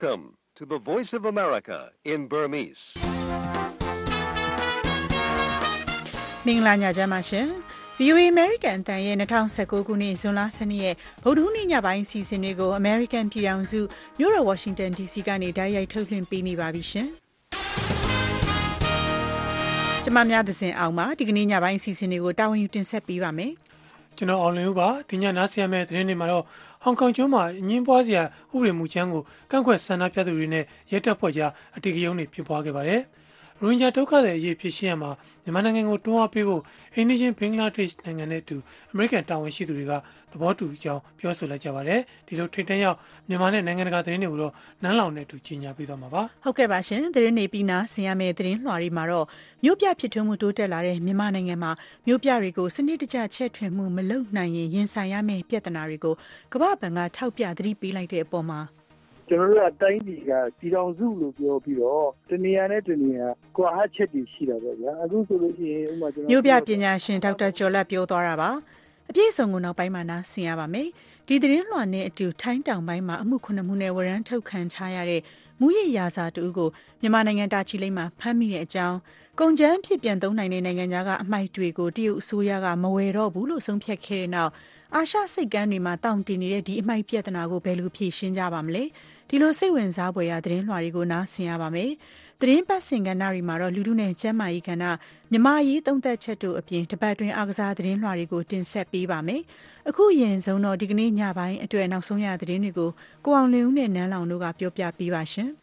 Welcome to the Voice of America in Burmese. မင်္ဂလာညချမ်းပါရှင် VOA American အသံရဲ့2019ခုနှစ်ဇွန်လ12ရက်ဗုဒ္ဓဟူးနေ့ညပိုင်းစီစဉ်တွေကို American ပြည်ထောင်စုမြို့တော် Washington DC ကနေတိုက်ရိုက်ထုတ်လွှင့်ပေးနေပါပြီရှင်။ကျွန်မများသစဉ်အောင်ပါဒီကနေ့ညပိုင်းစီစဉ်တွေကိုတာဝန်ယူတင်ဆက်ပေးပါမယ်။ကျွန်တော်အောင်လင်းဦးပါဒီညနားဆင်ရမယ့်သတင်းတွေမှာတော့ဟောင်ကောင်ကျွန်းမှာအငင်းပွားစရာဥပဒေမူကြမ်းကိုကန့်ကွက်ဆန္ဒပြသူတွေနဲ့ရဲတပ်ဖွဲ့ကြားအဓိကရုဏ်းတွေဖြစ်ပွားခဲ့ပါတယ်။ရိုဟင်ဂျာဒုက္ခသည်အရေးဖြစ်ရှင်းရမှာမြန်မာနိုင်ငံကိုတွန်းအားပေးဖို့အိန္ဒိယဘင်္ဂလားဒေ့ရှ်နိုင်ငံနဲ့အတူအမေရိကန်တာဝန်ရှိသူတွေကသဘောတူကြောင်းပြောဆိုလိုက်ကြပါတယ်။ဒီလိုထိပ်တန်းရောက်မြန်မာနဲ့နိုင်ငံတကာသတင်းတွေကိုတော့နန်းလောင်နဲ့အတူကြီးညာပေးသွားမှာပါ။ဟုတ်ကဲ့ပါရှင်သတင်းတွေပြီးနာဆင်ရမယ့်သတင်းလွှာတွေမှာတော့မြို့ပြဖြစ်ထွန်းမှုတိုးတက်လာတဲ့မြန်မာနိုင်ငံမှာမြို့ပြတွေကိုစနစ်တကျချဲ့ထွင်မှုမလုပ်နိုင်ရင်ဆိုင်ရမယ့်ပြဿနာတွေကိုကမ္ဘာ့ဘဏ်ကထောက်ပြသတိပေးလိုက်တဲ့အပေါ်မှာကျွန်တော်တို့အတိုင်းပြည်ကပြည်တော်စုလို့ပြောပြီးတော့တနေရာနဲ့တနေရာကွာဟချက်တွေရှိတာပဲဗျာအခုဆိုလို့ရှိရင်ဥပမာကျွန်တော်မြို့ပြပညာရှင်ဒေါက်တာကျော်လက်ပြောသွားတာပါအပြည့်အစုံကိုနောက်ပိုင်းမှာနားဆင်ရပါမယ်ဒီသတင်းလွှာနဲ့အတူထိုင်းတောင်ပိုင်းမှာအမှု9မှုနဲ့ဝရမ်းထုတ်ခံထားရတဲ့မူရရာဇာတူကိုမြန်မာနိုင်ငံတာချီလိမ့်မှာဖမ်းမိတဲ့အကြောင်းကုန်ကျန်းဖြစ်ပြန်သုံးနိုင်တဲ့နိုင်ငံသားကအမိုက်တွေကိုတရုတ်အစိုးရကမဝယ်တော့ဘူးလို့ဆုံးဖြတ်ခဲ့တဲ့နောက်အာရှစိတ်ကမ်းတွေမှာတောင့်တင်နေတဲ့ဒီအမိုက်ပြဿနာကိုဘယ်လိုဖြေရှင်းကြပါမလဲဒီလိုစိတ်ဝင်စားဖွယ်ရာသတင်းလွှာတွေကိုနားဆင်ရပါမယ်။သတင်းပတ်စင်ကဏ္ဍတွေမှာတော့လူထုနဲ့ကျန်းမာရေးကဏ္ဍမြန်မာရေးသုံးသက်ချက်တို့အပြင်တပတ်တွင်အားကစားသတင်းလွှာတွေကိုတင်ဆက်ပေးပါမယ်။အခုရင်ဆုံးတော့ဒီကနေ့ညပိုင်းအတွက်နောက်ဆုံးရသတင်းတွေကိုကိုအောင်လင်းဦးနဲ့နန်းလောင်တို့ကပြောပြပေးပါရှင်။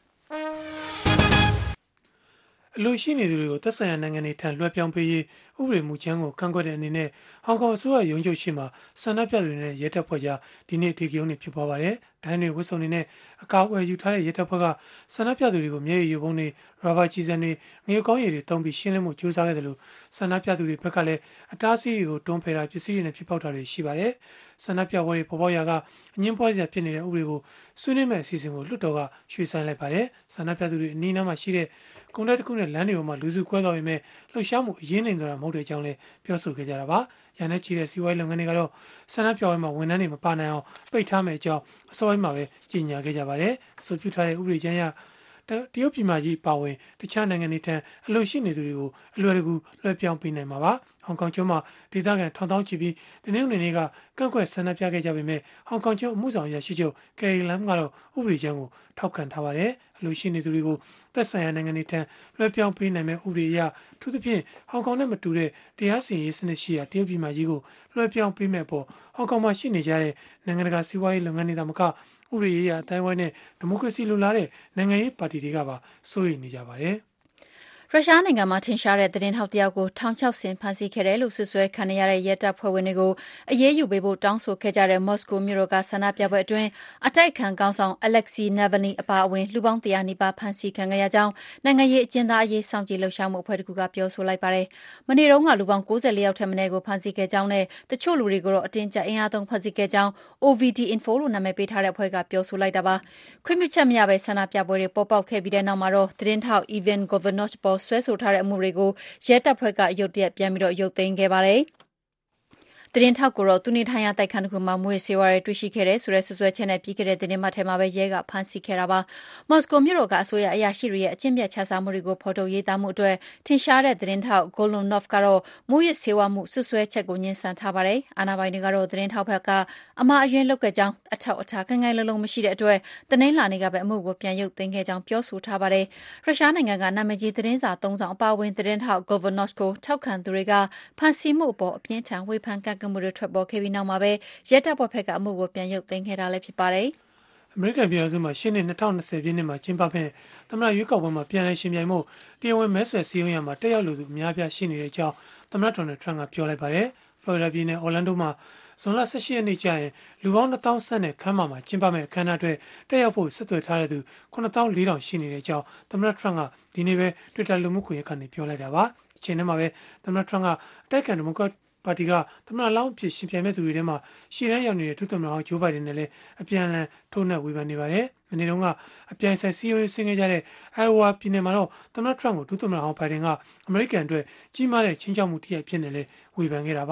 အလို့ရှိနေသူတွေကိုသက်ဆိုင်ရာနိုင်ငံတွေထံလွှဲပြောင်းပေးရေးဥပဒေမူကြမ်းကိုကန့်ကွက်တဲ့အနေနဲ့ဟောင်ကောင်အစိုးရရုံးချုပ်ရှိမှဆန္ဒပြသူတွေနဲ့ရဲတပ်ဖွဲ့ကြားဒီနေ့အဓိကရုဏ်းတွေဖြစ်ပွားပါတယ်။ဒိုင်းတွေဝစ်စုံတွေနဲ့အကာအကွယ်ယူထားတဲ့ရဲတပ်ဖွဲ့ကဆန္ဒပြသူတွေကိုမျက်ရည်ယိုဗုံးတွေရာဘာကျည်ဆံတွေငရုတ်ကောင်းရည်တွေတုံးပြီးရှင်းလင်းမှုကြိုးစားခဲ့တယ်လို့ဆန္ဒပြသူတွေဘက်ကလည်းအတားအဆီးတွေကိုတွန်းဖယ်တာပစ္စည်းတွေနဲ့ဖြစ်ပေါက်တာတွေရှိပါတယ်။ဆန္ဒပြပွဲတွေပေါ်ပေါက်ရာကအငင်းပွားစရာဖြစ်နေတဲ့ဥပဒေကိုဆွေးနွေးမဲ့အစီအစဉ်ကိုလွှတ်တော်ကရွှေ့ဆိုင်းလိုက်ပါတယ်။ဆန္ဒပြသူတွေအနီးအနားမှာရှိတဲ့ကုန်တိုက်တစ်ခုနဲ့လမ်းတွေပေါ်မှာလူစုခွဲသွားပေမဲ့လှုပ်ရှားမှုအရေးနိုင်သွားတာမဟုတ်တဲ့အကြောင်းလည်းပြောဆိုခဲ့ကြတာပါ။ရန်နဲ့ချီတဲ့စီးပွားရေးလုပ်ငန်းတွေကတော့ဆန္ဒပြပွဲမှာဝန်ထမ်းတွေမပါနိုင်အောင်ပိတ်ထားမယ့်အကြောင်းအစောပိုင်းမှာပဲကြေညာခဲ့ကြပါတယ်။အဆိုပြုထားတဲ့ဥပဒေကြမ်းအရတရုတ်ပြည်မကြီးပါဝင်တခြားနိုင်ငံတွေထံအလို့ရှိနေသူတွေကိုအလွယ်တကူလွှဲပြောင်းပေးနိုင်မှာပါ။ဟောင်ကောင်ကျွန်းမှာဒေသခံထောင်ချီပြီးဒီနေ့နေ့ကကန့်ကွက်ဆန္ဒပြခဲ့ကြပေမဲ့ဟောင်ကောင်ကျွန်းအမှုဆောင်အရာရှိချုပ်ကယ်ရီလမ်ကတော့ဥပဒေကြမ်းကိုထောက်ခံထားပါတယ်။အလို့ရှိနေသူတွေကိုသက်ဆိုင်ရာနိုင်ငံတွေထံလွှဲပြောင်းပေးနိုင်မဲ့ဥပဒေအရထူးသဖြင့်ဟောင်ကောင်နဲ့မတူတဲ့တရားစီရင်ရေးစနစ်ရှိရာတရုတ်ပြည်မကြီးကိုလွှဲပြောင်းပေးမဲ့ပေါ်ဟောင်ကောင်မှာရှိနေကြတဲ့နိုင်ငံတကာစီးပွားရေးလုပ်ငန်းတွေသာမကဥပဒေရေးရာအတိုင်းအဝိုင်းနဲ့ဒီမိုကရေစီလိုလားတဲ့နိုင်ငံရေးပါတီတွေကပါစိုးရိမ်နေကြပါတယ်။ရုရှားနိုင်ငံမှာထင်ရှားတဲ့သတင်းထောက်တယောက်ကိုထောင်ချောက်ဆင်ဖမ်းဆီးခဲ့တယ်လို့ဆွဆွဲခံရတဲ့ရဲတပ်ဖွဲ့ဝင်တွေကိုအရေးယူပေးဖို့တောင်းဆိုခဲ့ကြတဲ့မော်စကိုမြို့တော်ကဆန္ဒပြပွဲအတွင်းအတိုက်ခံခေါင်းဆောင် Alexei Navalny အပါအဝင်လူပေါင်း100နီးပါးဖမ်းဆီးခံခဲ့ရကြောင်းနိုင်ငံရေးအကျဉ်းသားအရေးစောင့်ကြည့်လှုပ်ရှားမှုအဖွဲ့တစ်ခုကပြောဆိုလိုက်ပါတယ်။မနေ့တုန်းကလူပေါင်း94ယောက်ထက်မနည်းကိုဖမ်းဆီးခဲ့ကြောင်းနဲ့တချို့လူတွေကိုတော့အတင်းကျပ်အင်အားသုံးဖမ်းဆီးခဲ့ကြောင်း OVD Info လို့နာမည်ပေးထားတဲ့အဖွဲ့ကပြောဆိုလိုက်တာပါ။ခွင့်ပြုချက်မရဘဲဆန္ဒပြပွဲတွေပေါ်ပေါက်ခဲ့ပြီးတဲ့နောက်မှာတော့သတင်းထောက် Ivan Govornov ပေါ်ဆွဲဆိုထားတဲ့အမှုတွေကိုရဲတပ်ဖွဲ့ကရုတ်တရက်ပြန်ပြီးရုပ်သိမ်းခဲ့ပါတယ်။သတင်းထောက်ကိုတော့သူနေထိုင်ရာတိုက်ခန်းတစ်ခုမှာမွေးဆေးဝါးတွေတွေ့ရှိခဲ့တဲ့ဆိုတဲ့ဆွဆွဲချက်နဲ့ပြီးခဲ့တဲ့သတင်းမှတ်ထဲမှာပဲရဲကဖမ်းဆီးခဲ့တာပါ။မော်စကိုမြို့တော်ကအစိုးရအရာရှိတွေရဲ့အကျင့်ပြတ်ခြစားမှုတွေကိုဖော်ထုတ်ရေးသားမှုအတွက်ထင်ရှားတဲ့သတင်းထောက် Golunov ကတော့မွေးဆေးဝါးမှုဆွဆွဲချက်ကိုညှင်းဆန်ထားပါတယ်။အာဏာပိုင်တွေကတော့သတင်းထောက်ဘက်ကအမှားအယွင်းလုပ်ခဲ့ကြောင်းအထောက်အထားခိုင်ခိုင်လုံလုံမရှိတဲ့အတွက်တနင်္လာနေ့ကပဲအမှုကိုပြန်ရုပ်သိမ်းခဲ့ကြောင်းပြောဆိုထားပါတယ်။ရုရှားနိုင်ငံကနာမည်ကြီးသတင်းစာ3ဆောင်အပါအဝင်သတင်းထောက် Golunov ကိုထောက်ခံသူတွေကဖမ်းဆီးမှုအပေါ်အပြင်းထန်ဝေဖန်ကန့်ကွက်မှုတွေထွက်ပေါ်ခဲ့ပြီးနောက်မှာပဲရဲတပ်ဖွဲ့ဘက်ကအမှုကိုပြန်ရုပ်သိမ်းခဲ့တာလည်းဖြစ်ပါတယ်။အမေရိကန်ပြည်ထောင်စုမှာရှေ့နှစ်2020ပြည့်နှစ်မှာကျင်းပမယ့်သမ္မတရွေးကောက်ပွဲမှာပြန်လည်ရှင်ပြိုင်မှုတရားဝင်မဲဆွယ်စည်းရုံးရမှာတက်ရောက်လူသူအများပြားရှိနေတဲ့အကြောင်းသမ္မတဒေါ်နယ်ထရန့်ကပြောလိုက်ပါတယ်။ ဖလော်ရီဒါပြည်နယ်အော်လန်ဒိုမှာဇွန်လ18ရက်နေ့ကျရင်လူပေါင်း1000ဆန့်နဲ့ခန်းမှာကျင်းပမယ့်အခမ်းအနားအတွက်တက်ရောက်ဖို့ဆက်သွယ်ထားတဲ့သူ9400ရှိနေတဲ့အကြောင်းသမ္မတထရန့်ကဒီနေ့ပဲ Twitter လူမှုကွန်ရက်ကနေပြောလိုက်တာပါ။ဒီချိန်ထဲမှာပဲသမ္မတထရန့်ကအတိုက်အခံဒီမိုကရက်ပါတီကသမ္မတလောင်းအဖြစ်ရှင်ပြိုင်မဲ့သူတွေထဲမှာရှေ့တန်းရောက်နေတဲ့ဒုသမ္မတဟောင်းဂျိုးဘိုင်ဒန်နဲ့လည်းအပြန်အလှန်ထိုးနှက်ဝေဖန်နေပါတယ်။မနေ့တုန်းကအပြိုင်ဆိုင်စည်းရုံးရေးဆင်းခဲ့ကြတဲ့ Iowa ပြည်နယ်မှာတော့သမ္မတထရန့်ကိုဒုသမ္မတဟောင်းဘိုင်ဒန်ကအမေရိကန်အတွက်ကြီးမားတဲ့ချင်းချောက်မှုတစ်ရပ်ဖြစ်နေလေဝေဖန်ခဲ့တာပါ။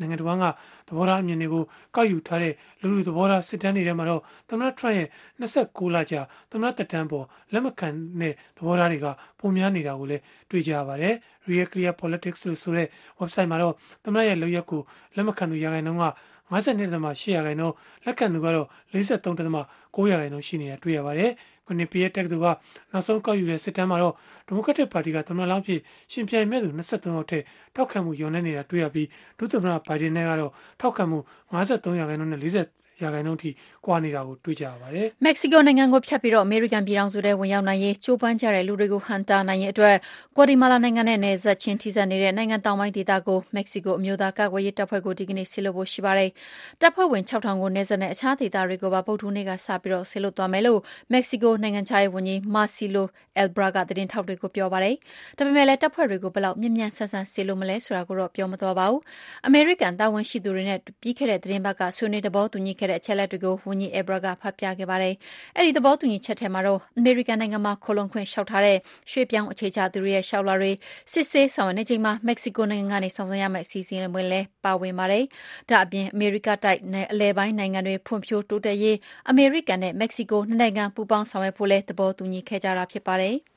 နိုင်ငံတော်ကသဘောထားအမြင်တွေကိုကောက်ယူထားတဲ့လူသဘောထားစစ်တမ်းတွေထဲမှာတော့သမ္မတထရန့်ရဲ့29လကြာသမ္မတသက်တမ်းပေါ်လက်မခံတဲ့သဘောထားတွေကပုံများနေတာကိုလည်းတွေ့ကြရပါတယ်။ Real Clear Politics လို့ဆိုတဲ့ website မှာတော့သမ္မတရဲ့လုပ်ရက်ကိုလက်မခံသူရာခိုင်နှုန်းက52.8%လက်ခံသူကတော့43.9%ရှိနေတာတွေ့ရပါတယ်။ကွန်နီပီရဲ့တက္ကသိုလ်ကနောက်ဆုံးကောက်ယူတဲ့စစ်တမ်းမှာတော့ဒီမိုကရက်တစ်ပါတီကသမ္မတလောင်းဖြစ်ရှင်ပြိုင်မဲ့သူ23ယောက်ထက်ထောက်ခံမှုယုံနေနေတာတွေ့ရပြီးဒုသမ္မတဘိုင်ဒန်နဲ့ကတော့ထောက်ခံမှု53%နဲ့40%ထိကွာနေတာကိုတွေ့ကြရပါတယ်။မက္ကဆီကိုနိုင်ငံကိုဖြတ်ပြီးတော့အမေရိကန်ပြည်ထောင်စုထဲဝင်ရောက်နိုင်ရေးကြိုးပမ်းကြတဲ့လူတွေကိုဟန်တာနိုင်ရေးအတွက်ဂွါတီမာလာနိုင်ငံနဲ့နယ်စပ်ချင်းထိစပ်နေတဲ့နိုင်ငံတောင်ပိုင်းဒေသကိုမက္ကဆီကိုအမျိုးသားကာကွယ်ရေးတပ်ဖွဲ့ကိုဒီကနေ့ဆေလွတ်ဖို့ရှိပါတယ်။တပ်ဖွဲ့ဝင်6000ကိုနယ်စပ်နဲ့အခြားဒေသတွေကိုပါဗုဒ္ဓဟူးနေ့ကစပြီးတော့ဆေလွတ်သွားမယ်လို့မက္ကဆီကိုနိုင်ငံခြားရေးဝန်ကြီးမာစီလိုအယ်ဘရာကသတင်းထောက်တွေကိုပြောပါတယ်။ဒါပေမဲ့လည်းတပ်ဖွဲ့တွေကိုဘယ်လောက်မြင့်မြတ်ဆန်းဆန်းဆေလွတ်မလဲဆိုတာကိုတော့ပြောမသွားပါဘူး။အမေရိကန်တာဝန်ရှိသူတွေနဲ့ပြီးခဲ့တဲ့သတင်းပတ်ကဆွေးနွေးသဘောတူညီခဲ့တဲ့အချက်အလက်တွေကိုဝန်ကြီးအယ်ဘရာကဖတ်ပြခဲ့ပါတယ်။အဲဒီသဘောတူညီချက်ထဲမှာတော့အမေရိကန်နိုင်ငံမှာခိုလှုံခွင့်လျှောက်ထားတဲ့ရွှေ့ပြောင်းအခြေချသူတွေရဲ့လျှောက်လွှာတွေစစ်ဆေးဆောင်ရွက်နေချိန်မှာမက္ကဆီကိုနိုင်ငံကနေဆောင်ရွက်ရမယ့်အစီအစဉ်တွေလည်းပါဝင်ပါတယ်။ဒါအပြင်အမေရိကတိုက်အလဲပိုင်းနိုင်ငံတွေဖွံ့ဖြိုးတိုးတက်ရေးအမေရိကန်နဲ့မက္ကဆီကိုနှစ်နိုင်ငံပူးပေါင်းဆောင်ရွက်ဖို့လည်းသဘောတူညီခဲ့ကြတာဖြစ်ပါတယ်။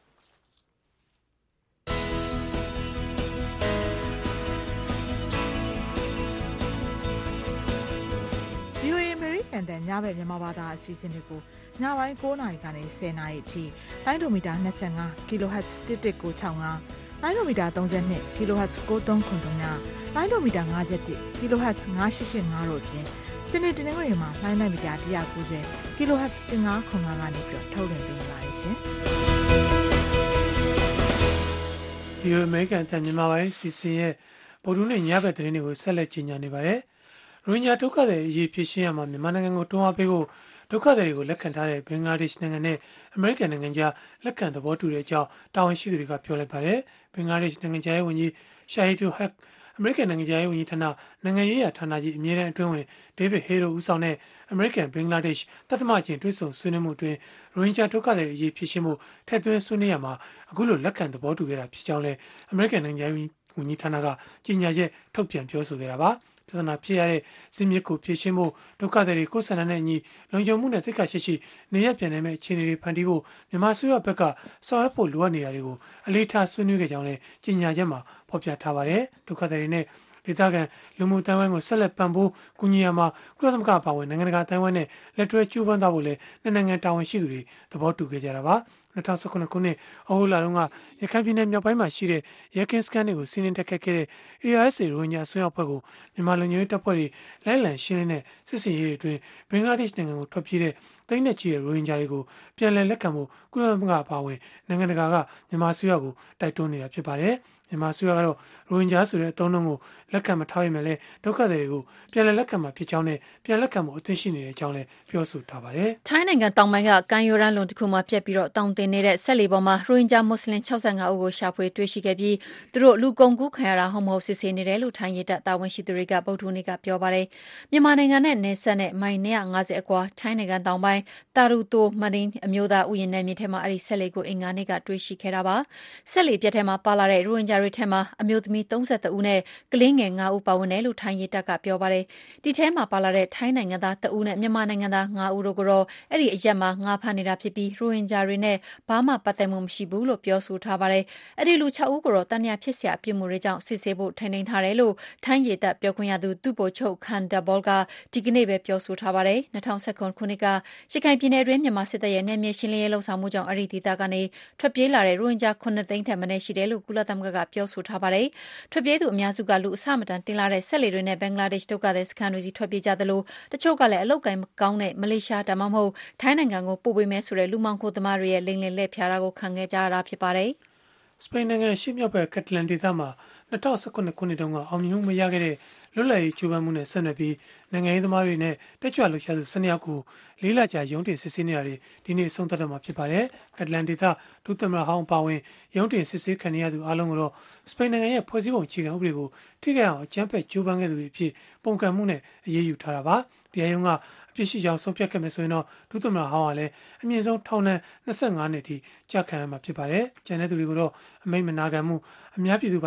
VOA အမေရိကန်တန်ညဘက်မြန်မာဘာသာအစီအစဉ်တွေကိုညပိုင်း9:00နာရီကနေ10:00နာရီအထိလိုင်းဒိုမီတာ25 kHz 1165လိုင်းဒိုမီတာ32 kHz 9393လိုင်းဒိုမီတာ51 kHz 9885တို့အပြင်စနေတနင်္ဂနွေမှာလိုင်းမီတာ190 kHz 1505ကနေပြီးတော့ထုတ်လွှင့်ပေးနေပါတယ်ရှင်။ VOA အမေရိကန်တန်မြန်မာပိုင်းအစီအစဉ်ရဲ့ဗုဒ္ဓဟူးနေ့ညဘက်သတင်းတွေကိုဆက်လက်ကြီးညာနေပါတယ်။ရိုဟင်ဂျာဒုက္ခသည်အရေးဖြေရှင်းရမှာမြန်မာနိုင်ငံကိုတွန်းအားပေးဖို့ဒုက္ခသည်တွေကိုလက်ခံထားတဲ့ဘင်္ဂလားဒေ့ရှ်နိုင်ငံနဲ့အမေရိကန်နိုင်ငံကြားလက်ခံသဘောတူတဲ့အကြောင်းတာဝန်ရှိသူတွေကပြောလိုက်ပါတယ်။ဘင်္ဂလားဒေ့ရှ်နိုင်ငံသားရေးဝန်ကြီးရှာဟီဒူဟက်အမေရိကန်နိုင်ငံသားရေးဝန်ကြီးဌာနနိုင်ငံရေးရာဌာနကြီးအမြဲတမ်းအတွင်းဝင်ဒေးဗစ်ဟေးရိုဦးဆောင်တဲ့အမေရိကန်ဘင်္ဂလားဒေ့ရှ်တတ်တမအချင်းတွဲဆုံဆွေးနွေးမှုအတွင်းရိုဟင်ဂျာဒုက္ခသည်အရေးဖြေရှင်းမှုထည့်သွင်းဆွေးနွေးရမှာအခုလိုလက်ခံသဘောတူခဲ့တာဖြစ်ကြောင်းလည်းအမေရိကန်နိုင်ငံသားရေးဝန်ကြီးဌာနကကြီးညာချက်ထုတ်ပြန်ပြောဆိုခဲ့တာပါ။ပြဿနာဖြစ်ရတဲ့ဇစ်မြစ်ကိုဖြေရှင်းဖို့ဒုက္ခသည်တွေကိုယ်ဆန္ဒနဲ့အညီလုံခြုံမှုနဲ့သိက္ခာရှိရှိနေရပြန်နိုင်မဲ့အခြေအနေတွေဖန်တီးဖို့မြန်မာအစိုးရဘက်ကဆောင်ရွက်ဖို့လိုအပ်နေတာတွေကိုအလေးထားဆွေးနွေးခဲ့ကြောင်းလည်းကြီးညာချက်မှာဖော်ပြထားပါတယ်ဒုက္ခသည်တွေနဲ့ဒေသခံလူမှုတန်းဝိုင်းကိုဆက်လက်ပံ့ပိုးကူညီရမှာကုလသမဂ္ဂပါဝင်နိုင်ငံတကာတန်းဝိုင်းနဲ့လက်တွဲကြိုးပမ်းသွားဖို့လည်းနိုင်ငံတာဝန်ရှိသူတွေသဘောတူခဲ့ကြတာပါ2019ခုနှစ်ဩဂုတ်လတုန်းကရခိုင်ပြည်နယ်မြောက်ပိုင်းမှာရှိတဲ့ရဲကင်းစခန်းတွေကိုစီးနင်းတက်ခတ်ခဲ့တဲ့ ARSA ရိုဟင်ဂျာဆွေးနွေးအဖွဲ့ကိုမြန်မာလူမျိုးရေးတပ်ဖွဲ့တွေလိုက်လံရှင်းလင်းတဲ့စစ်စင်ရေးတွေအတွင်းဘင်္ဂလားဒေ့ရှ်နိုင်ငံကိုထွက်ပြေးတဲ့သိန်းနဲ့ချီတဲ့ရိုဟင်ဂျာတွေကိုပြန်လည်လက်ခံဖို့ကုလသမဂ္ဂပါဝင်နိုင်ငံတကာကမြန်မာဆွေးနွေးကိုတိုက်တွန်းနေတာဖြစ်ပါတယ်မြန်မာဆွေးနွေးကတော့ရိုဟင်ဂျာဆိုတဲ့အသုံးအနှုန်းကိုလက်ခံမထားရမယ်လေဒုက္ခသည်တွေကိုပြန်လည်လက်ခံမှာဖြစ်ကြောင်းနဲ့ပြန်လက်ခံမှုအသင့်ရှိနေတဲ့အကြောင်းလည်းပြောဆိုထားပါတယ်။ထိုင်းနိုင်ငံတောင်ပိုင်းကကမ်းရိုးတန်းလွန်တစ်ခုမှာပြက်ပြီးတော့တောင်တင်နေတဲ့ဆက်လီပေါ်မှာရိုဟင်ဂျာမွတ်စလင်65ဦးကိုရှာဖွေတွေ့ရှိခဲ့ပြီးသူတို့လူကုန်ကူးခံရတာဟုတ်မဟုတ်စစ်ဆေးနေတယ်လို့ထိုင်းရဲတပ်တာဝန်ရှိသူတွေကဗုဒ္ဓဟူးနေ့ကပြောပါတယ်။မြန်မာနိုင်ငံနဲ့နယ်စပ်နဲ့မိုင်250အကွာထိုင်းနိုင်ငံတောင်ပိုင်းတာရူတိုမရင်းအမျိုးသားဥယျာဉ်နယ်မြေထဲမှာအဲ့ဒီဆက်လီကိုအင်္ဂါနေ့ကတွေ့ရှိခဲ့တာပါ။ဆက်လီပြက်ထဲမှာပါလာတဲ့ရိုဟင်ဂျာတွေထဲမှာအမျိုးသမီး32ဦးနဲ့ကလေးငယ်9ဦးပါဝင်တယ်လို့ထိုင်းရဲတပ်ကပြောပါတယ်။ဒီထဲမှာပါလာတဲ့ထိုင်းနိုင်ငံသား2ဦးနဲ့မြန်မာနိုင်ငံသား9ဦးတို့ကတော့အဲ့ဒီအရက်မှာငါးဖမ်းနေတာဖြစ်ပြီးရိုဟင်ဂျာတွေနဲ့ဘာမှပတ်သက်မှုမရှိဘူးလို့ပြောဆိုထားပါတယ်။အဲ့ဒီလူ6ဦးကိုတော့တန်ရာဖြစ်เสียအပြစ်မှုတွေကြောင့်စစ်ဆေးဖို့ထိန်းသိမ်းထားတယ်လို့ထိုင်းရဲတပ်ပြောခွင့်ရသူသူ့ပိုချုပ်ခန်ဒဘောလ်ကဒီကနေ့ပဲပြောဆိုထားပါတယ်။2019ခုနှစ်ကရခိုင်ပြည်နယ်အတွင်းမြန်မာစစ်တပ်ရဲ့နယ်မြေရှင်းလင်းရေးလှုပ်ဆောင်မှုကြောင့်အဲ့ဒီဒေသကနေထွက်ပြေးလာတဲ့ရိုဟင်ဂျာ9သိန်းထက်မနည်းရှိတယ်လို့ကုလသမဂ္ဂကပြောဆိုထားပါတယ်။ထွက်ပြေးသူအများစုကလူအဆမတန်တင်လာတဲ့ဆက်လေတွေနဲ့ဘင်္ဂလားဒေ့ရှ်ဒုက္ခသည်စခန်းတွေစီထွက်ပြေးကြသလိုတချို့ကလည်းအလုတ်ကိုင်းမကောင်းတဲ့မလေးရှားဒါမှမဟုတ်ထိုင်းနိုင်ငံကိုပို့ပေးမယ်ဆိုတဲ့လူမှောင်ခိုသမားတွေရဲ့လိမ်လည်လက်ဖျားတာကိုခံခဲ့ကြရတာဖြစ်ပါတယ်။စပိန်နိုင်ငံရှေ့မြောက်ဘက်ကက်တလန်ဒေသမှာ2019ခုနှစ်တုန်းကအောင်မြင်မှုမရခဲ့တဲ့လွတ်လပ်ရေးကြိုးပမ်းမှုနဲ့ဆက်နွယ်ပြီးနိုင်ငံရေးသမားတွေနဲ့တက်ကြွလှုပ်ရှားသူ12ယောက်ကို၄လကြာရုံးတင်စစ်ဆေးနေတာတွေဒီနေ့အဆုံးသတ်တော့မှာဖြစ်ပါတယ်။ကက်တလန်ဒေသဒုသမ္မတဟောင်းပါဝင်ရုံးတင်စစ်ဆေးခံရသူအလုံးကတော့စပိန်နိုင်ငံရဲ့ဖွဲ့စည်းပုံအခြေခံဥပဒေကိုထိခိုက်အောင်အကြမ်းဖက်ကြိုးပမ်းခဲ့သူတွေအဖြစ်ပုံကံမှုနဲ့အရေးယူထားတာပါ။တရားရုံးကအပြစ်ရှိကြောင်းဆုံးဖြတ်ခဲ့မယ်ဆိုရင်တော့ဒုသမ္မတဟောင်းကလည်းအမြင့်ဆုံးထောင်ဒဏ်25နှစ်အထိကြာခံရမှာဖြစ်ပါတယ်။ကျန်တဲ့သူတွေကိုတော့အမိန့်မနာခံမှုအများပြည်သူပိုင်ငွေ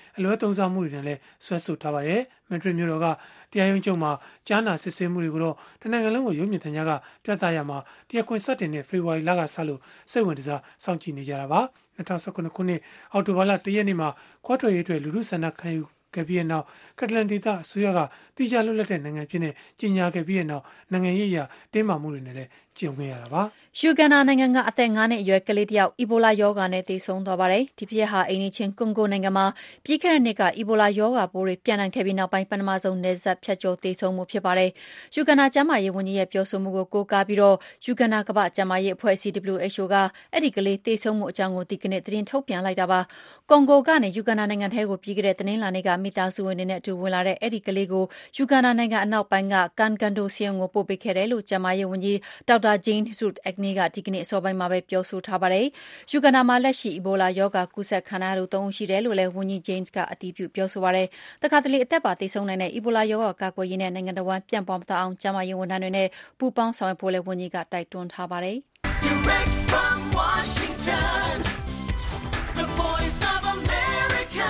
အလွဲသုံးစားမှုတွေနဲ့လည်းဆွဲဆိုထားပါတယ်။မက်ဒရစ်မြို့တော်ကတရားရုံးချုပ်မှာကြားနာစစ်ဆေးမှုတွေကိုတော့တနိုင်ငံလုံးကိုရုပ်မြင်သံကြားကပြသရမှာတရားခွင်စတင်တဲ့ဖေဖော်ဝါရီလကစလို့စိတ်ဝင်စားစောင့်ကြည့်နေကြတာပါ2019ခုနှစ်အောက်တိုဘာလ1ရက်နေ့မှာခွဲထွက်ရေးအတွက်လူထုဆန္ဒခံယူခဲ့ပြီးနောက်ကက်တလန်ဒေသအစိုးရကတိကျလွတ်လပ်တဲ့နိုင်ငံဖြစ်နေကြီးညာခဲ့ပြီးနောက်နိုင်ငံရေးအရာတင်းမာမှုတွေနဲ့လည်းကြုံခဲ့ရတာပါယူဂန်ဒါနိုင်ငံကအသက်9နှစ်အရွယ်ကလေးတစ်ယောက်အီဘိုလာရောဂါနဲ့သေဆုံးသွားပါတယ်ဒီဖြစ်ဟာအိမ်နီးချင်းကွန်ဂိုနိုင်ငံမှာပြီးခဲ့တဲ့နှစ်ကအီဘိုလာရောဂါပိုးတွေပြန်နိုင်ခဲ့ပြီးနောက်ပိုင်းပထမဆုံးနယ်စပ်ဖြတ်ကျော်သေဆုံးမှုဖြစ်ပါတယ်ယူဂန်ဒါကျန်းမာရေးဝန်ကြီးရဲ့ပြောဆိုမှုကိုကိုးကားပြီးတော့ယူဂန်ဒါကမ္ဘာ့ကျန်းမာရေးအဖွဲ့ WHO ကအဲ့ဒီကလေးသေဆုံးမှုအကြောင်းကိုဒီကနေ့သတင်းထုတ်ပြန်လိုက်တာပါကွန်ဂိုကနေယူဂန်ဒါနိုင်ငံထဲကိုပြီးခဲ့တဲ့သတင်းလာနေ့ကမိသားစုဝင်တွေနဲ့အတူဝင်လာတဲ့အဲ့ဒီကလေးကိုယူဂန်ဒါနိုင်ငံအနောက်ပိုင်းကကန်ကန်ဒိုစီယံကိုပို့ပေးခဲ့တယ်လို့ကျန်းမာရေးဝန်ကြီးဒေါက်တာဂျင်းဆူအက်နီကဒီကနေ့အစောပိုင်းမှာပဲပြောဆိုထားပါတယ်ယူဂန်ဒါမှာလက်ရှိအီဘိုလာရောဂါကူးစက်ခံရသူ3ဦးရှိတယ်လို့လည်းဝန်ကြီးဂျင်းကအတည်ပြုပြောဆိုပါတယ်တခါတလေအသက်ပါသေဆုံးနိုင်တဲ့အီဘိုလာရောဂါကာကွယ်ရေးနဲ့နိုင်ငံတော်ဝန်ပြန့်ပွားမသွားအောင်ကျန်းမာရေးဝန်ထမ်းတွေနဲ့ပူးပေါင်းဆောင်ရွက်ဖို့လည်းဝန်ကြီးကတိုက်တွန်းထားပါတယ်Direct from Washington, the voice of America,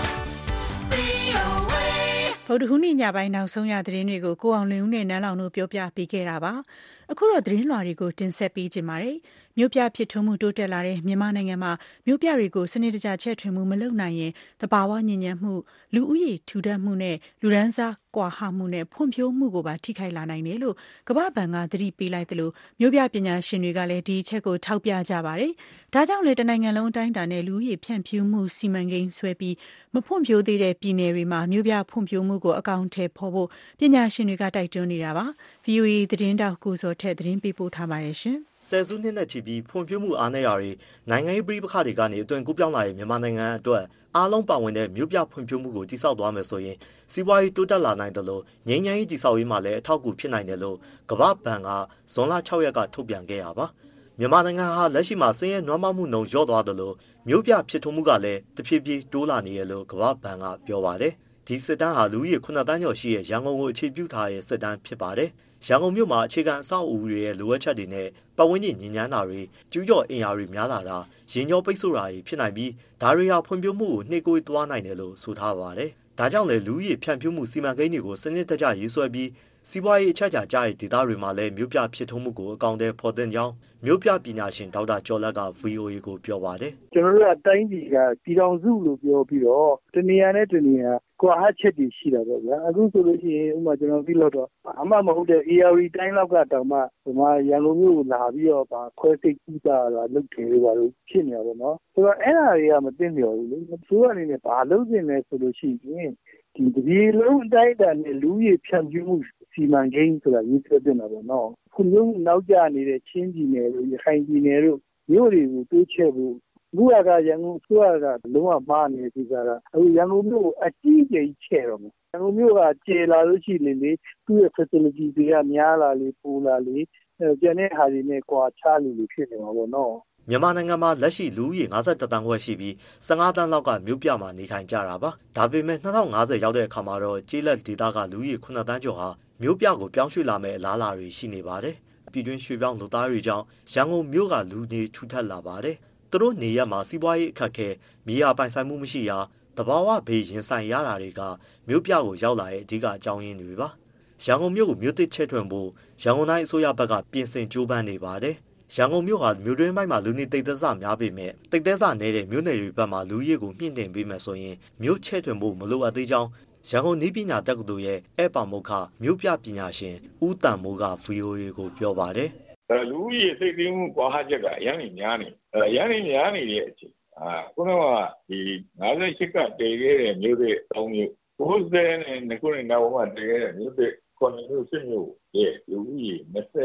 VOA ဗုဒ္ဓဟူးနေ့ညပိုင်းနောက်ဆုံးရသတင်းတွေကိုကိုအောင်လင်းဦးနဲ့နန်းလောင်တို့ပြောပြပေးခဲ့တာပါအခုတော့သတင်းလွှာတွေကိုတင်ဆက်ပေးကြပါမယ်မြို့ပြဖြစ်ထွန်းမှုတိုးတက်လာတဲ့မြန်မာနိုင်ငံမှာမြို့ပြတွေကိုစနစ်တကျချဲ့ထွင်မှုမလုပ်နိုင်ရင်တဘာဝညဉ့်ညံ့မှုလူဦးရေထူထပ်မှုနဲ့လူဒန်းစားကွာဟမှုနဲ့ဖွံ့ဖြိုးမှုကိုပါထိခိုက်လာနိုင်တယ်လို့ကမ္ဘာ့ဘဏ်ကသတိပေးလိုက်တယ်လို့မြို့ပြပညာရှင်တွေကလည်းဒီအချက်ကိုထောက်ပြကြပါတယ်ဒါကြောင့်လေတနိုင်ငံလုံးအတိုင်းအတာနဲ့လူဦးရေဖြန့်ဖြူးမှုစီမံကိန်းဆွဲပြီးမဖွံ့ဖြိုးသေးတဲ့ပြည်နယ်တွေမှာမြို့ပြဖွံ့ဖြိုးမှုကိုအကောင့်ထဲပေါ်ဖို့ပညာရှင်တွေကတိုက်တွန်းနေတာပါ VOA သတင်းတောက်ကိုစောထက်သတင်းပေးပို့ထားပါတယ်ရှင်ဆယ်စုနှစ်နဲ့ချီပြီးဖွံ့ဖြိုးမှုအားနည်းတာတွေနိုင်ငံရေးပြည်ပခါတွေကနေအသွင်ကူးပြောင်းလာတဲ့မြန်မာနိုင်ငံအတွက်အားလုံးပါဝင်တဲ့မြို့ပြဖွံ့ဖြိုးမှုကိုတည်ဆောက်သွားမယ်ဆိုရင်စီးပွားရေးတိုးတက်လာနိုင်တယ်လို့ငြိမ်းချမ်းရေးတည်ဆောက်ရေးမှာလည်းအထောက်အကူဖြစ်နိုင်တယ်လို့ကမ္ဘာ့ဘဏ်ကဇွန်လ6ရက်ကထုတ်ပြန်ခဲ့တာပါမြန်မာနိုင်ငံဟာလက်ရှိမှာဆင်းရဲနွမ်းပါးမှုနှုန်းလျော့သွားတယ်လို့မြို့ပြဖြစ်ထွန်းမှုကလည်းတဖြည်းဖြည်းတိုးလာနေတယ်လို့ကမ္ဘာ့ဘဏ်ကပြောပါတယ်ဒီစစ်တမ်းဟာလူဦးရေ9တန်းကျော်ရှိတဲ့ရန်ကုန်ကိုအခြေပြုထားတဲ့စစ်တမ်းဖြစ်ပါတယ်ရန်ကုန်မြို့မှာအခြေခံအဆောက်အဦတွေရဲ့လိုအပ်ချက်တွေနဲ့ပတ်ဝန်းကျင်ညဉ့်ညမ်းတာတွေကျူးကျော်အင်အားတွေများလာတာရင်ကျော်ပိတ်ဆို့တာတွေဖြစ်နိုင်ပြီးဒါတွေဟာဖွံ့ဖြိုးမှုကိုနှိမ့်ကွေးသွားနိုင်တယ်လို့ဆိုထားပါတယ်။ဒါကြောင့်လေလူဦးရေဖြန့်ဖြူးမှုစီမံကိန်းတွေကိုစနစ်တကျရေးဆွဲပြီးစီးပွားရေးအချက်အချာကျတဲ့ဒေသတွေမှာလည်းမြို့ပြဖြစ်ထွန်းမှုကိုအကောင့်ထဲပေါ်တင်ကြောင်းမြို့ပြပညာရှင်ဒေါက်တာကျော်လက်က VOA ကိုပြောပါတယ်။ကျွန်တော်တို့အတိုင်းကြီးကပြည်တော်စုလို့ပြောပြီးတော့တနေရာနဲ့တနေရာကွာဟချက်တွေရှိတာပေါ့ဗျာအခုဆိုလို့ရှိရင်ဥပမာကျွန်တော်ပြီးလို့တော့အမှမဟုတ်တဲ့ ARD တိုင်းလောက်ကတောင်မှဒီမှာရန်ကုန်မြို့ကိုလာပြီးတော့ခွဲစိတ်ကူးတာလုပ်တယ်လို့ပါလို့ဖြစ်နေတာပေါ့နော်ဆိုတော့အဲ့ဒါတွေကမသိလျော်ဘူးလေဆိုတော့အနေနဲ့ဘာလုပ်နေလဲဆိုလို့ရှိရင်ဒီတပြည်လုံးအတိုင်းအတာနဲ့လူကြီးဖြန့်ဖြူးမှုစီမံကိန်းဆိုတာရေးဆွဲတင်တာပေါ့နော်ခုမျိုးနောက်ကျနေတဲ့ချင်းပြည်နယ်တို့ရခိုင်ပြည်နယ်တို့မြို့တွေကိုတိုးချဲ့ဖို့လူရကရန်ကုန်ဆိုရတာလုံးဝမှားနေတဲ့ကိစ္စကအခုရန်ကုန်မြို့အကြီးကြီးချဲ့တော့မယ်ရန်ကုန်မြို့ကကျေလာလို့ရှိနေလေသူ့ရဲ့ facility တွေကများလာလေပိုလာလေကျန်တဲ့ဟာတွေနဲ့ကွာခြားလို့ဖြစ်နေမှာပေါ့နော်မြန်မာနိုင်ငံမှာလက်ရှိလူဦးရေ51တန်းခွဲရှိပြီး15တန်းလောက်ကမြို့ပြမှာနေထိုင်ကြတာပါဒါပေမဲ့2050ရောက်တဲ့အခါမှာတော့ကျေးလက်ဒေသကလူဦးရေ9တန်းကျော်ဟာမြို့ပြကိုပြောင်းရွှေ့လာမယ့်အလားအလာတွေရှိနေပါတယ်ပြည်တွင်းရွှေ့ပြောင်းလူသားတွေကြောင့်ရန်ကုန်မြို့ကလူနေထူထပ်လာပါတယ်သူတို့နေရက်မှာစီးပွားရေးအခက်အခဲမြေယာပိုင်ဆိုင်မှုမရှိရာတဘာဝဘေးရင်ဆိုင်ရတာတွေကမြို့ပြကိုရောက်လာတဲ့အဓိကအကြောင်းရင်းတွေပါရန်ကုန်မြို့ကိုမြို့သစ်ချဲ့ထွင်ဖို့ရန်ကုန်တိုင်းအစိုးရဘက်ကပြင်ဆင်ကြိုးပမ်းနေပါတယ်ရန်ကုန်မြို့ဟာမြို့တွင်းပိုင်းမှာလူနေတိတ်သက်စများပေမဲ့တိတ်သက်စနေတဲ့မြို့နယ်တွေဘက်မှာလူရည်ကိုမြင့်တင်ပေးမယ်ဆိုရင်မြို့ချဲ့ထွင်ဖို့မလိုအပ်သေးကြောင်းရန်ကုန်နည်းပညာတက္ကသိုလ်ရဲ့ဧပါမောက္ခမြို့ပြပညာရှင်ဦးတန်မိုးက VOA ကိုပြောပါတယ်လူကြီးစိတ်သိမ်းမှုကွာဟချက်ကရန်နေများနေရန်နေများနေတဲ့အချိန်ခုနကဒီ58ကတည်ခဲ့တဲ့မြို့တွေ3မြို့90နဲ့ခုနှစ်နောက်မှာတည်ခဲ့တဲ့မြို့တွေ9မြို့10မြို့ရဲ့လူကြီး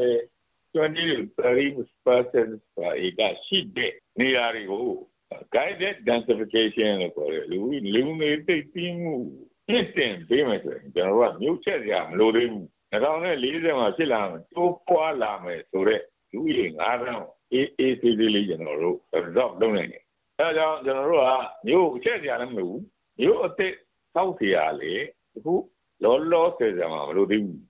20-30% ကရှိတဲ့နေရာတွေကို guided densification လို့ခေါ်တယ်လူနေသိပ်ပြီးမှုဖြစ်တင်ပေးမယ်ဆိုရင်ကျွန်တော်ကမြို့ချက်ကြမလို့သေးဘူး2040မှာဖြစ်လာမယ်တိုးပွားလာမယ်ဆိုတော့လူကြီး9တန်းAACD လေးကျွန်တော်တို့ resolve လုပ်နိုင်တယ်အဲဒါကြောင့်ကျွန်တော်တို့ကမြို့ချက်ကြလည်းမလို့မြို့အစ်စ်ဆောက်เสียရလေအခုလောဆယ်မှာမလို့သေးဘူး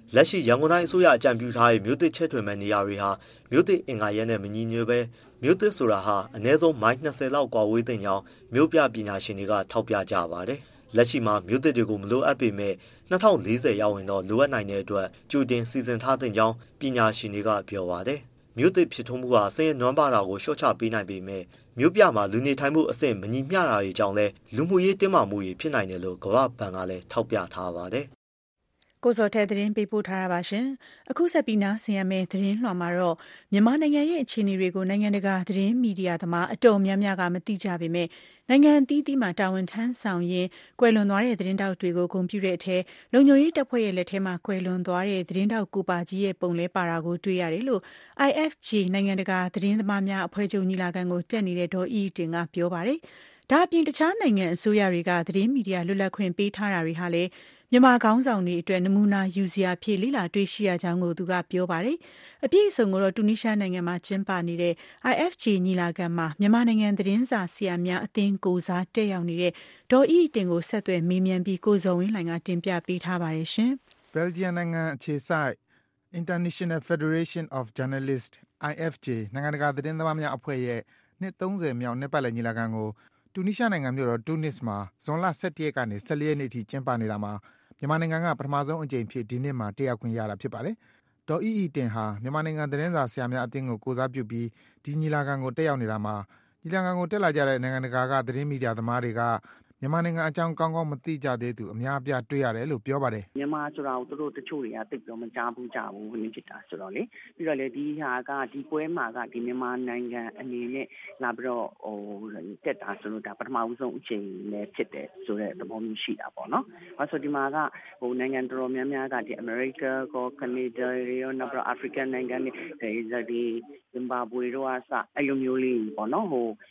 လက်ရှိရန်ကုန်တိုင်းအစိုးရအကြံပြုထားတဲ့မြို့သစ်ချဲ့ထွင်မဲ့နေရာတွေဟာမြို့သစ်အင်္ဂါရက်နဲ့မညီညွတ်ပဲမြို့သစ်ဆိုတာဟာအနည်းဆုံးမိုင်20လောက်ကွာဝေးတဲ့ကြောင်းမြို့ပြပညာရှင်တွေကထောက်ပြကြပါတယ်။လက်ရှိမှာမြို့သစ်တွေကိုမလိုအပ်ပေမဲ့2040ရောက်ရင်တော့လိုအပ်နိုင်တဲ့အတွက်ကြိုတင်စီစဉ်ထားတဲ့ကြောင်းပညာရှင်တွေကပြောပါတယ်။မြို့သစ်ဖြစ်ထွန်းမှုဟာဆင်းရဲနွမ်းပါးတာကိုလျှော့ချပေးနိုင်ပေမဲ့မြို့ပြမှာလူနေထိုင်မှုအဆင့်မညီမျှတာတွေကြောင့်လည်းလူမှုရေးတင်းမာမှုတွေဖြစ်နိုင်တယ်လို့ကမ္ဘာ့ဘဏ်ကလည်းထောက်ပြထားပါတယ်။ကိုစောထဲသတင်းပေးပို့ထားတာပါရှင်။အခုဆက်ပြီးနားဆင်ရမယ့်သတင်းလွှာမှာတော့မြန်မာနိုင်ငံရဲ့အခြေအနေတွေကိုနိုင်ငံတကာသတင်းမီဒီယာသမားအတော်များများကမသိကြပေမဲ့နိုင်ငံအသီးသီးမှာတာဝန်ထမ်းဆောင်ရင်းကွယ်လွန်သွားတဲ့သတင်းတောက်တွေကိုဂုဏ်ပြုတဲ့အထက်လုံခြုံရေးတပ်ဖွဲ့ရဲ့လက်ထဲမှာကွယ်လွန်သွားတဲ့သတင်းတောက်ကိုပါကြီးရဲ့ပုံလဲပါတာကိုတွေ့ရတယ်လို့ IFJ နိုင်ငံတကာသတင်းသမားများအဖွဲ့ချုပ်ညီလာခံကိုတက်နေတဲ့ဒေါ်အီတင်ကပြောပါတယ်။ဒါအပြင်တခြားနိုင်ငံအစိုးရတွေကသတင်းမီဒီယာလွတ်လပ်ခွင့်ပေးထားတာတွေဟာလည်းမြန်မာခေါင်းဆောင်တွေအတွက်နမူနာယူစရာဖြစ်လေ့လာတွေ့ရှိရကြောင်းကိုသူကပြောပါတယ်။အပြည့်အစုံကိုတော့တူနီးရှားနိုင်ငံမှာကျင်းပနေတဲ့ IFJ ညီလာခံမှာမြန်မာနိုင်ငံသတင်းစာဆရာများအသင်းကိုစားတက်ရောက်နေတဲ့ဒေါ်အီတင်ကိုဆက်သွယ်မေးမြန်းပြီးကိုဇော်ဝင်းလှိုင်ကတင်ပြပေးထားပါတယ်ရှင်။ Belgium နိုင်ငံအခြေစိုက် International Federation of Journalists IFJ နိုင်ငံတကာသတင်းသမားများအဖွဲ့ရဲ့နှစ်30မြောက်နှစ်ပတ်လည်ညီလာခံကိုတူနီးရှားနိုင်ငံမြို့တော်တူနစ်မှာဇွန်လ17ရက်ကနေ14ရက်နေ့ထိကျင်းပနေတာမှာမြန်မာနိုင်ငံကပထမဆုံးအကြိမ်ဖြစ်ဒီနှစ်မှာတက်ရောက်ခွင့်ရတာဖြစ်ပါတယ်။ဒေါ်အီတင်ဟာမြန်မာနိုင်ငံသတင်းစာဆရာများအသင်းကိုကိုစားပြုပြီးဒီညီလာခံကိုတက်ရောက်နေတာမှာညီလာခံကိုတက်လာကြတဲ့နိုင်ငံတကာကသတင်းမီဒီယာသမားတွေကမြန်မာနိုင်ငံအကြောင်းကောင်းကောင်းမသိကြသေးသူအများအပြားတွေ့ရတယ်လို့ပြောပါတယ်။မြန်မာဆိုတာကိုတို့တချို့တွေကသိပြီးမကြားဘူးကြဘူးဝင်ဖြစ်တာဆိုတော့လေပြီးတော့လေဒီဟာကဒီပွဲမှာကဒီမြန်မာနိုင်ငံအနေနဲ့လာပြီးတော့တက်တာဆိုလို့ဒါပထမဦးဆုံးအချိန်နဲ့ဖြစ်တယ်ဆိုတဲ့သဘောမျိုးရှိတာပေါ့နော်။အဲဆိုဒီမှာကနိုင်ငံတော်တော်များများကဒီ America ကော Canada ရောနောက်ပြီးတော့ African နိုင်ငံတွေဒီ Zimbabwe တို့အစအဲ့လိုမျိုးလေးပေါ့နော်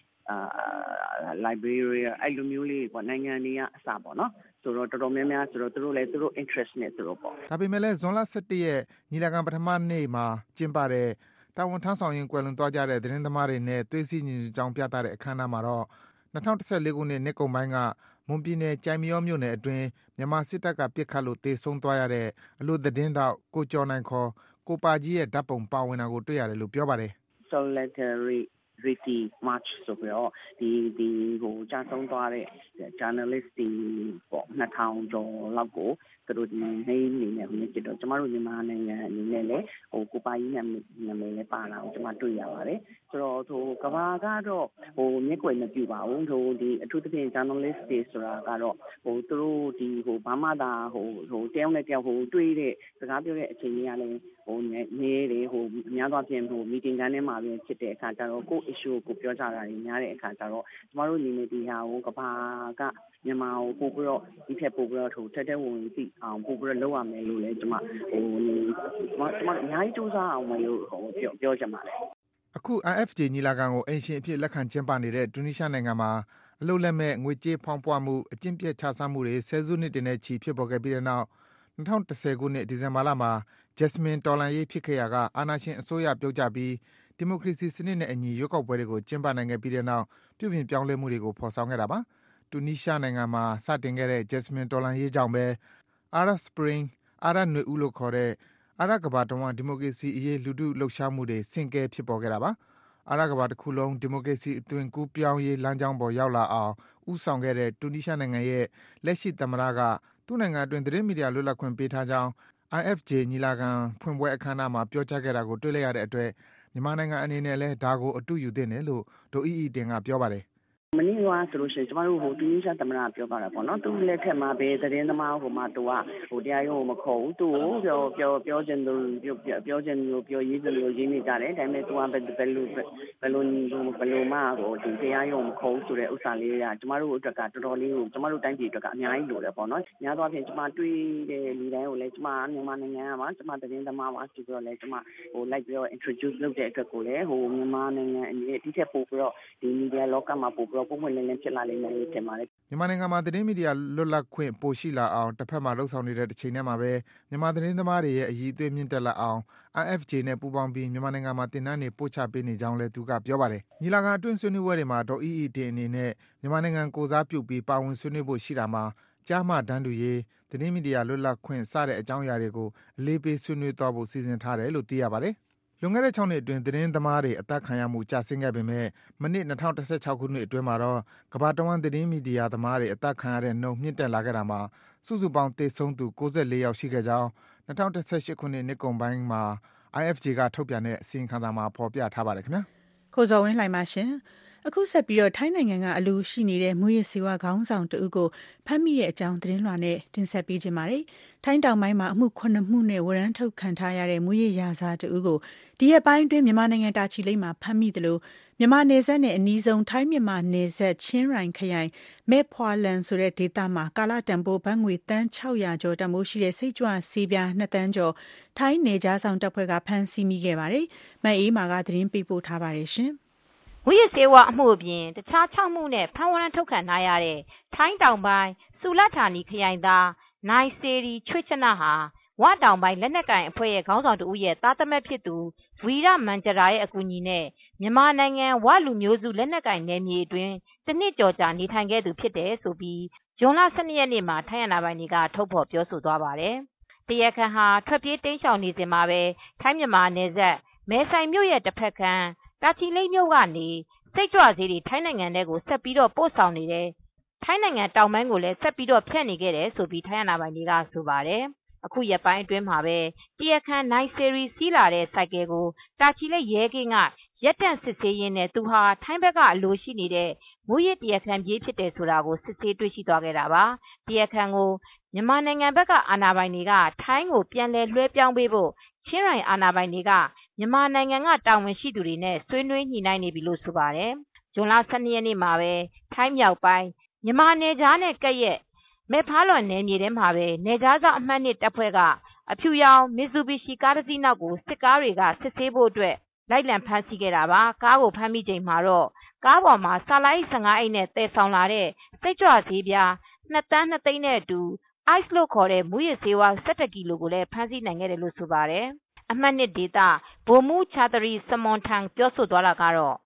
Liberia အဲ့လိုမျိုးလေးပေါ့နိုင်ငံတွေကအစပေါ့နော်ဆိုတော့တော်တော်များများဆိုတော့သူတို့လည်းသူတို့ interest နဲ့သူတို့ပေါ့ဒါပေမဲ့လည်းဇွန်လ17ရက်ညီလာခံပထမနေ့မှာကျင်းပတဲ့တာဝန်ထမ်းဆောင်ရင်ကွယ်လွန်သွားကြတဲ့သတင်းသမားတွေနဲ့သွေးစည်းညီညွတ်ကြောင်းပြသတဲ့အခမ်းအနားမှာတော့2014ခုနှစ်နှစ်ကုန်ပိုင်းကမွန်ပြည်နယ်ကြိုင်မရောမြို့နယ်အတွင်းမြန်မာစစ်တပ်ကပစ်ခတ်လို့တေဆုံးသွားရတဲ့အလို့သတင်းတောက်ကိုကျော်နိုင်ခေါ်ကိုပါကြီးရဲ့ဓာတ်ပုံပါဝင်တာကိုတွေ့ရတယ်လို့ပြောပါတယ် Solidarity March ဆိုပြီးတော့ဒီကြာဆုံးသွားတဲ့ journalist တွေပေါ့2000ကျော်လောက်ကိုသူတို့ဒီနေနေနဲ့ဖြစ်တော့ကျမတို့မြန်မာနိုင်ငံအနေနဲ့လည်းကိုပါကြီးနာမည်လည်းပါလာအောင်ကျမတွေ့ရပါတယ်ဆိုတော့ကဘာကတော့မျက်ကွယ်မပြုပါဘူးဒီအထူးသဖြင့် journalist တွေဆိုတာကတော့သူတို့ဒီဘာမှသာတယောက်နဲ့တယောက်တွေ့တဲ့စကားပြောတဲ့အချိန်ကြီးကလည်းနေတယ်အများသောအားဖြင့်meeting ခန်းထဲမှာပဲဖြစ်တဲ့အခါကျတော့ကို issue ကိုပြောကြတာတွေများတဲ့အခါကျတော့ကျမတို့အနေနဲ့ဒီဟာကိုကဘာကမြန်မာကိုပို့ပြီးတော့ဒီထက်ပို့ပြီးတော့ထက်တဲ့ဝင်သိအောင်ပို့ပြီးတော့လုပ်ရမယ်လို့လည်းကျမအများကြီးစူးစမ်းအောင်လို့ပြောချင်ပါတယ်အခု IFJ ညီလာခံကိုအိမ်ရှင်အဖြစ်လက်ခံကျင်းပနေတဲ့တူနီးရှားနိုင်ငံမှာအလုပ်လက်မဲ့ငွေကြေးဖောင်းပွမှုအကျင့်ပြတ်ခြစားမှုတွေဆယ်စုနှစ်တင်တဲ့ချီဖြစ်ပေါ်ခဲ့ပြီးတဲ့နောက်2010ခုနှစ်ဒီဇင်ဘာလမှာ Jasmine တော်လန်ရေးဖြစ်ခဲ့ရာကအာဏာရှင်အစိုးရပြုတ်ကျပြီးဒီမိုကရေစီစနစ်နဲ့အညီရွေးကောက်ပွဲတွေကိုကျင်းပနိုင်ခဲ့ပြီးတဲ့နောက်ပြုပြင်ပြောင်းလဲမှုတွေကိုဖော်ဆောင်ခဲ့တာပါ။တူနီးရှားနိုင်ငံမှာစတင်ခဲ့တဲ့ Jasmine တော်လန်ရေးကြောင့်ပဲ Arab Spring အာရပ်နွေဦးလို့ခေါ်တဲ့အာရပ်ကမ္ဘာတဝန်းဒီမိုကရေစီအရေးလူထုလှုပ်ရှားမှုတွေဆင့်ကဲဖြစ်ပေါ်ခဲ့တာပါ။အာရပ်ကမ္ဘာတစ်ခုလုံးဒီမိုကရေစီအသွင်ကူးပြောင်းရေးလမ်းကြောင်းပေါ်ရောက်လာအောင်ဦးဆောင်ခဲ့တဲ့တူနီးရှားနိုင်ငံရဲ့လက်ရှိသမ္မတကသူ့နိုင်ငံအတွင်းသတင်းမီဒီယာလွတ်လပ်ခွင့်ပေးထားကြောင်း IFJ ညီလာခံဖွင့်ပွဲအခမ်းအနားမှာပြောကြားခဲ့တာကိုတွေ့လိုက်ရတဲ့အတွက်မြန်မာနိုင်ငံအနေနဲ့လည်းဒါကိုအတူယူသင့်တယ်လို့ဒေါ်အီတင်ကပြောပါတယ်မနေ့ကဆိုလို့ရှိရင်ကျမတို့တူနီးရှားသမ္မတပြောကြတာပေါ့နော်သူလက်ထက်မှာပဲသတင်းသမားမှသူကတရားရုံးမခေါ်ဘူးသူ့ကိုပြောချင်သူပြောရေးချင်လို့ရင်းနေကြတယ်ဒါပေမဲ့သူကဘယ်လိုမှဒီတရားရုံးမခေါ်ဘူးဆိုတဲ့ဥစ္စာလေးကကျမတို့အတွက်ကတော်တော်လေးကိုကျမတို့တိုင်းပြည်အတွက်ကအများကြီးလိုတယ်ပေါ့နော်များသောအားဖြင့်ကျမတွေ့တဲ့လူတိုင်းကိုလည်းကျမမြန်မာနိုင်ငံမှာကျမသတင်းသမားပါဆိုပြီးတော့လည်းကျမလိုက်ပြီးတော့ introduce လုပ်တဲ့အတွက်ကိုလည်းမြန်မာနိုင်ငံအနေနဲ့ဒီထက်ပိုပြီးတော့ဒီ media လောကမှာပိုပြီးတော့ပုံမှန်လည်းဖြစ်လာလိမ့်မယ်လို့ထင်ပါတယ်မြန်မာနိုင်ငံမှာသတင်းမီဒီယာလွတ်လပ်ခွင့်ပိုရှိလာအောင်တစ်ဖက်မှာလှုပ်ဆောင်နေတဲ့တစ်ချိန်တည်းမှာပဲမြန်မာသတင်းသမားတွေရဲ့အည်အသွေးမြင့်တက်လာအောင် IFJ နဲ့ပူးပေါင်းပြီးမြန်မာနိုင်ငံမှာတင်နန်းတွေပို့ချပေးနေကြောင်းလည်းသူကပြောပါတယ်ညီလာခံအတွင်းဆွေးနွေးပွဲတွေမှာဒေါ်အီတင်အနေနဲ့မြန်မာနိုင်ငံကိုစားပြုပြီးပါဝင်ဆွေးနွေးဖို့ရှိတာမှာကျားမတန်းတူရေးသတင်းမီဒီယာလွတ်လပ်ခွင့်စတဲ့အကြောင်းအရာတွေကိုအလေးပေးဆွေးနွေးသွားဖို့စီစဉ်ထားတယ်လို့သိရပါတယ်။လွန်ခဲ့တဲ့6နှစ်အတွင်းသတင်းသမားတွေအသက်ခံရမှုကျဆင်းခဲ့ပေမဲ့မနှစ်2016ခုနှစ်အတွင်းမှာတော့ကမ္ဘာတဝန်းသတင်းမီဒီယာသမားတွေအသက်ခံရတဲ့နှုန်းမြင့်တက်လာခဲ့တာမှာစုစုပေါင်းသေဆုံးသူ94ယောက်ရှိခဲ့ကြောင်း2018ခုနှစ်နှစ်ကုန်ပိုင်းမှာ IFJ ကထုတ်ပြန်တဲ့အစီရင်ခံစာမှာဖော်ပြထားပါတယ်ခင်ဗျာ။ကိုဇော်ဝင်းလှိုင်ပါရှင်။အခုဆက်ပြီးတော့ထိုင်းနိုင်ငံကအလူရှိနေတဲ့မူရစ်စေဝါခေါင်းဆောင်တဦးကိုဖမ်းမိတဲ့အကြောင်းသတင်းလွှာနဲ့တင်ဆက်ပေးခြင်းပါတယ်။ထိုင်းတောင်ပိုင်းမှာအမှု9မှုနဲ့ဝရမ်းထုတ်ခံထားရတဲ့မူရစ်ရာဇာတဦးကိုဒီရက်ပိုင်းအတွင်းမြန်မာနိုင်ငံတာချီလိတ်မှာဖမ်းမိတယ်လို့မြန်မာနယ်စပ်နဲ့အနီးဆုံးထိုင်းမြန်မာနယ်စပ်ချင်းရိုင်ခရိုင်မဲဖွာလန်ဆိုတဲ့ဒေသမှာကာလတန်ဖိုးဘတ်ငွေတန်း600ကျော်တန်ဖိုးရှိတဲ့စိတ်ကြွဆေးပြား2တန်းကျော်ထိုင်းနယ်ကြားဆောင်တပ်ဖွဲ့ကဖမ်းဆီးမိခဲ့ပါတယ်။မအေးမာကသတင်းပေးပို့ထားပါတယ်ရှင်။မူရစ်ဆေးဝါးအမှုအပြင်တခြား6မှုနဲ့ဖမ်းဝရမ်းထုတ်ခံထားရတဲ့ထိုင်းတောင်ပိုင်းစူလတ်ဌာနီခရိုင်သားနိုင်စေရီချွေချနာဟာဝတောင်ပိုင်းလက်နက်ကိုင်အဖွဲ့ရဲ့ခေါင်းဆောင်တဦးရဲ့သားသမက်ဖြစ်သူဝီရမန်ဂျရာရဲ့အကူအညီနဲ့မြန်မာနိုင်ငံဝလူမျိုးစုလက်နက်ကိုင်နယ်မြေအတွင်းတစ်နှစ်ကျော်ကြာနေထိုင်ခဲ့သူဖြစ်တယ်ဆိုပြီးဇွန်လ12ရက်နေ့မှာထိုင်းအာဏာပိုင်တွေကထုတ်ဖော်ပြောဆိုသွားပါတယ်။တရားခံဟာထွက်ပြေးတိမ်းရှောင်နေစဉ်မှာပဲထိုင်းမြန်မာနယ်စပ်မဲဆိုင်မြို့ရဲ့တစ်ဖက်ကမ်းတာချီလိတ်မြို့ကနေစိတ်ကြွဆေးတွေထိုင်းနိုင်ငံထဲကိုဆက်ပြီးတော့ပို့ဆောင်နေတယ်။ထိုင်းနိုင်ငံတောင်ပိုင်းကိုလည်းဆက်ပြီးတော့ဖြန့်နေခဲ့တယ်ဆိုပြီးထိုင်းအာဏာပိုင်တွေကဆိုပါတယ်။အခုရက်ပိုင်းအတွင်းမှာပဲတရားခံနိုင်စေရီစီးလာတဲ့စိုက်ကယ်ကိုတာချီလိတ်ရဲကင်းကရက်တန့်စစ်ဆေးရင်းနဲ့သူဟာထိုင်းဘက်ကအလိုရှိနေတဲ့မူရစ်တရားခံပြေးဖြစ်တယ်ဆိုတာကိုစစ်ဆေးတွေ့ရှိသွားခဲ့တာပါ။တရားခံကိုမြန်မာနိုင်ငံဘက်ကအာဏာပိုင်တွေကထိုင်းကိုပြန်လည်လွှဲပြောင်းပေးဖို့ချင်းရိုင်အာဏာပိုင်တွေကမြန်မာနိုင်ငံကတာဝန်ရှိသူတွေနဲ့ဆွေးနွေးညှိနှိုင်းနေပြီလို့ဆိုပါတယ်။ဇွန်လ12ရက်နေ့မှာပဲထိုင်းမြောက်ပိုင်းမြန်မာနယ်ကြားနဲ့ကပ်ရက်မဲဖားလွန်နယ်မြေထဲမှာပဲနယ်ကြားစောင့်အမှတ်2တပ်ဖွဲ့ကအဖြူရောင်မစ်ဇူဘီရှီကားတစ်စီးနောက်ကိုစစ်ကားတွေကစစ်ဆေးဖို့အတွက်လိုက်လံဖမ်းဆီးခဲ့တာပါ။ကားကိုဖမ်းမိချိန်မှာတော့ကားပေါ်မှာဆာလိုက်15အိတ်နဲ့တည်ဆောင်လာတဲ့စိတ်ကြွဆေးပြား2တန်း2သိန်းနဲ့အတူ ice လို့ခေါ်တဲ့မူရစ်ဆေးဝါး17ကီလိုကိုလည်းဖမ်းဆီးနိုင်ခဲ့တယ်လို့ဆိုပါတယ်။အမှတ်2ဒေသဗိုလ်မှူးချာတရီစမွန်ထန်ပြောဆိုသွားတာကတော့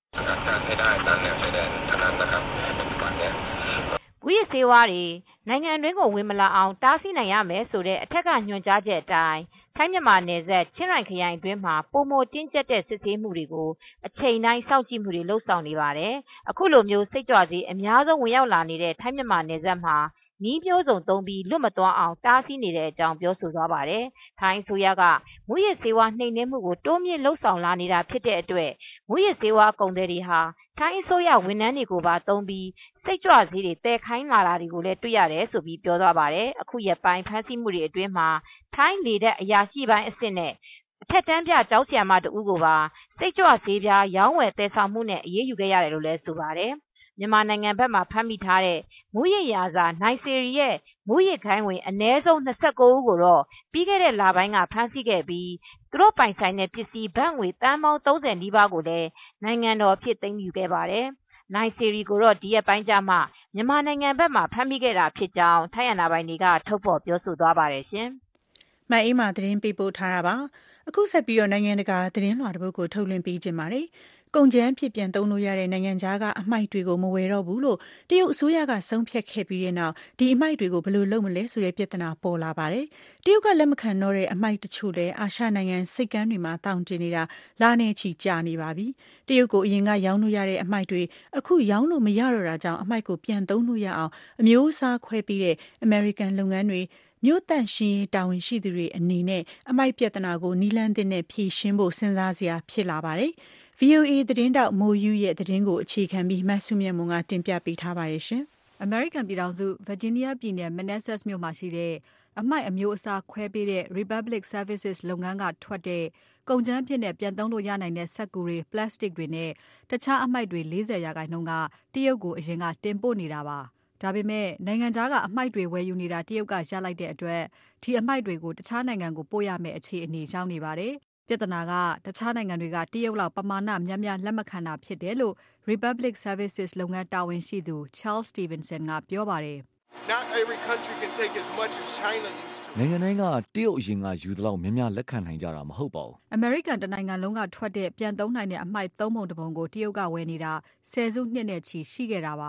မူရစ်ဆေးဝါးတွေနိုင်ငံတွင်းကိုဝင်မလာအောင်တားဆီးနိုင်ရမယ်ဆိုတဲ့အထက်ကညွှန်ကြားချက်အတိုင်းထိုင်းမြန်မာနယ်စပ်ချင်းရိုင်ခရိုင်အတွင်းမှာပုံမတင်းကျပ်တဲ့စစ်ဆေးမှုတွေကိုအချိန်တိုင်းစောင့်ကြည့်မှုတွေလှုပ်ဆောင်နေပါတယ်။အခုလိုမျိုးစိတ်ကြွဆေးအများဆုံးဝင်ရောက်လာနေတဲ့ထိုင်းမြန်မာနယ်စပ်မှာနည်းမျိုးစုံသုံးပြီးလွတ်မသွားအောင်တားဆီးနေတဲ့အကြောင်းပြောဆိုသွားပါတယ်။ထိုင်းအစိုးရကမူရစ်ဆေးဝါးနှိမ်နင်းမှုကိုတိုးမြင့်လှုပ်ဆောင်လာနေတာဖြစ်တဲ့အတွက်မူရစ်ဆေးဝါးကုန်သည်တွေဟာထိုင်းအစိုးရဝန်ထမ်းတွေကိုပါသုံးပြီးစိတ်ကြွဆေးတွေတည်ခိုင်းလာတာတွေကိုလည်းတွေ့ရတယ်ဆိုပြီးပြောသွားပါတယ်။အခုရက်ပိုင်းဖမ်းဆီးမှုတွေအတွင်းမှာထိုင်းလေတပ်အရာရှိပိုင်းအဆင့်နဲ့အထက်တန်းပြကျောင်းဆရာမတဦးကိုပါစိတ်ကြွဆေးပြားရောင်းဝယ်တည်ဆောင်မှုနဲ့အရေးယူခဲ့ရတယ်လို့လည်းဆိုပါတယ်။မြန်မာနိုင်ငံဘက်မှာဖမ်းမိထားတဲ့မူရစ်ရာဇာနိုင်စေရီရဲ့မူရစ်ခိုင်းဝင်အနည်းဆုံး29ဦးကိုတော့ပြီးခဲ့တဲ့လပိုင်းကဖမ်းဆီးခဲ့ပြီးသူတို့ပိုင်ဆိုင်တဲ့ပစ္စည်းဘတ်ငွေတန်ပေါင်း30နီးပါးကိုလည်းနိုင်ငံတော်ဖြစ်သိမ်းယူခဲ့ပါတယ်။နိုင်စေရီကိုတော့ဒီရက်ပိုင်းကျမှမြန်မာနိုင်ငံဘက်မှာဖမ်းမိခဲ့တာဖြစ်ကြောင်းထိုင်းအာဏာပိုင်တွေကထုတ်ဖော်ပြောဆိုသွားပါတယ်ရှင်။မအေးမာသတင်းပေးပို့ထားတာပါ။အခုဆက်ပြီးတော့နိုင်ငံတကာသတင်းလွှာတစ်ပုဒ်ကိုထုတ်လွှင့်ပေးခြင်းပါတယ်။ကုန်ကျန်းဖြစ်ပြန်သုံးလို့ရတဲ့နိုင်ငံခြားကအမိုက်တွေကိုမဝယ်တော့ဘူးလို့တရုတ်အစိုးရကဆုံးဖြတ်ခဲ့ပြီးတဲ့နောက်ဒီအမိုက်တွေကိုဘယ်လိုလုပ်မလဲဆိုတဲ့ပြဿနာပေါ်လာပါတယ်။တရုတ်ကလက်မခံတော့တဲ့အမိုက်တချို့လည်းအာရှနိုင်ငံစိတ်ကမ်းတွေမှာတောင်းတင်နေတာလာနေချီကြာနေပါပြီ။တရုတ်ကိုအရင်ကရောင်းလို့ရတဲ့အမိုက်တွေအခုရောင်းလို့မရတော့တာကြောင့်အမိုက်ကိုပြန်သုံးလို့ရအောင်အမျိုးအစားခွဲပြီးတဲ့အမေရိကန်လုပ်ငန်းတွေမြို့တန့်ရှင်တာဝန်ရှိသူတွေအနေနဲ့အမိုက်ပြဿနာကိုနီလန်းတဲ့နဲ့ဖြေရှင်းဖို့စဉ်းစားစရာဖြစ်လာပါတယ်။ VOA သတင်းတောက်မိုးယူရဲ့သတင်းကိုအခြေခံပြီးမဆုမြတ်မွန်ကတင်ပြပေးထားပါတယ်ရှင်။ American ပြည်ထောင်စု Virginia ပြည်နယ် Manassas မြို့မှာရှိတဲ့အမိုက်အမျိုးအစားခွဲပေးတဲ့ Republic Services လုပ်ငန်းကထွက်တဲ့ကုန်ကြမ်းဖြစ်နဲ့ပြန်သုံးလို့ရနိုင်တဲ့စက္ကူတွေ plastic တွေနဲ့တခြားအမိုက်တွေ40% ကတရုတ်ကိုအရင်ကတင်ပို့နေတာပါ။ဒါပေမဲ့နိုင်ငံခြားကအမိုက်တွေဝယ်ယူနေတာတရုတ်ကရလိုက်တဲ့အတွက်ဒီအမိုက်တွေကိုတခြားနိုင်ငံကိုပို့ရမယ့်အခြေအနေရောက်နေပါတယ်။ပြဿနာကတခြားနိုင်ငံတွေကတရုတ်လောက်ပမာဏများများလက်မခံတာဖြစ်တယ်လို့ Republic Services လုပ်ငန်းတာဝန်ရှိသူ Charles Stevenson ကပြောပါတယ်။ Not every country can take as much as China used to. နိုင်ငံတိုင်းကတရုတ်အရင်ကယူသလောက်များများလက်ခံနိုင်ကြတာမဟုတ်ပါဘူး။ American တနိုင်ငံလုံးကထွက်တဲ့ပြန်သုံးနိုင်တဲ့အမိုက်3ပုံ1ပုံကိုတရုတ်ကဝယ်နေတာဆယ်စုနှစ်နဲ့ချီရှိခဲ့တာပါ။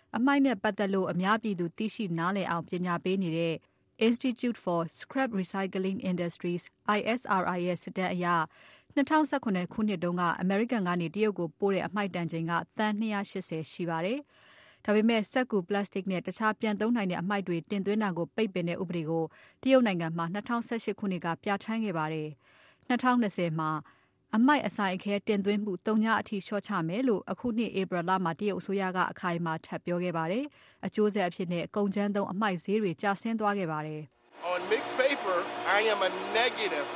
အမိုက်နဲ့ပတ်သက်လို့အများပြည်သူသိရှိနားလည်အောင်ပညာပေးနေတဲ့ Institute for Scrap Recycling Industries ISRI ရဲ့စစ်တမ်းအရ2019ခုနှစ်တုန်းကအမေရိကန်ကနေတရုတ်ကိုပို့တဲ့အမိုက်တန်ချိန်ကသန်း280ရှိပါတယ်။ဒါပေမဲ့စက်ကူပလတ်စတစ်နဲ့တခြားပြန်သုံးနိုင်တဲ့အမိုက်တွေတင်သွင်းတာကိုပိတ်ပင်တဲ့ဥပဒေကိုတရုတ်နိုင်ငံမှာ2018ခုနှစ်ကပြဋ္ဌာန်းခဲ့ပါတယ်။2020မှာအမိုက်အဆိုင်အခဲတင်သွင်းမှု3ညအထိလျှော့ချမယ်လို့အခုနှစ်ဧပြီလမှာတရုတ်အစိုးရကအခိုင်အမာထပ်ပြောခဲ့ပါတယ်။အကျိုးဆက်အဖြစ်နဲ့ကုန်ကျန်းသုံးအမိုက်ဈေးတွေကျဆင်းသွားခဲ့ပါတယ်။ On mixed paper, I am a negative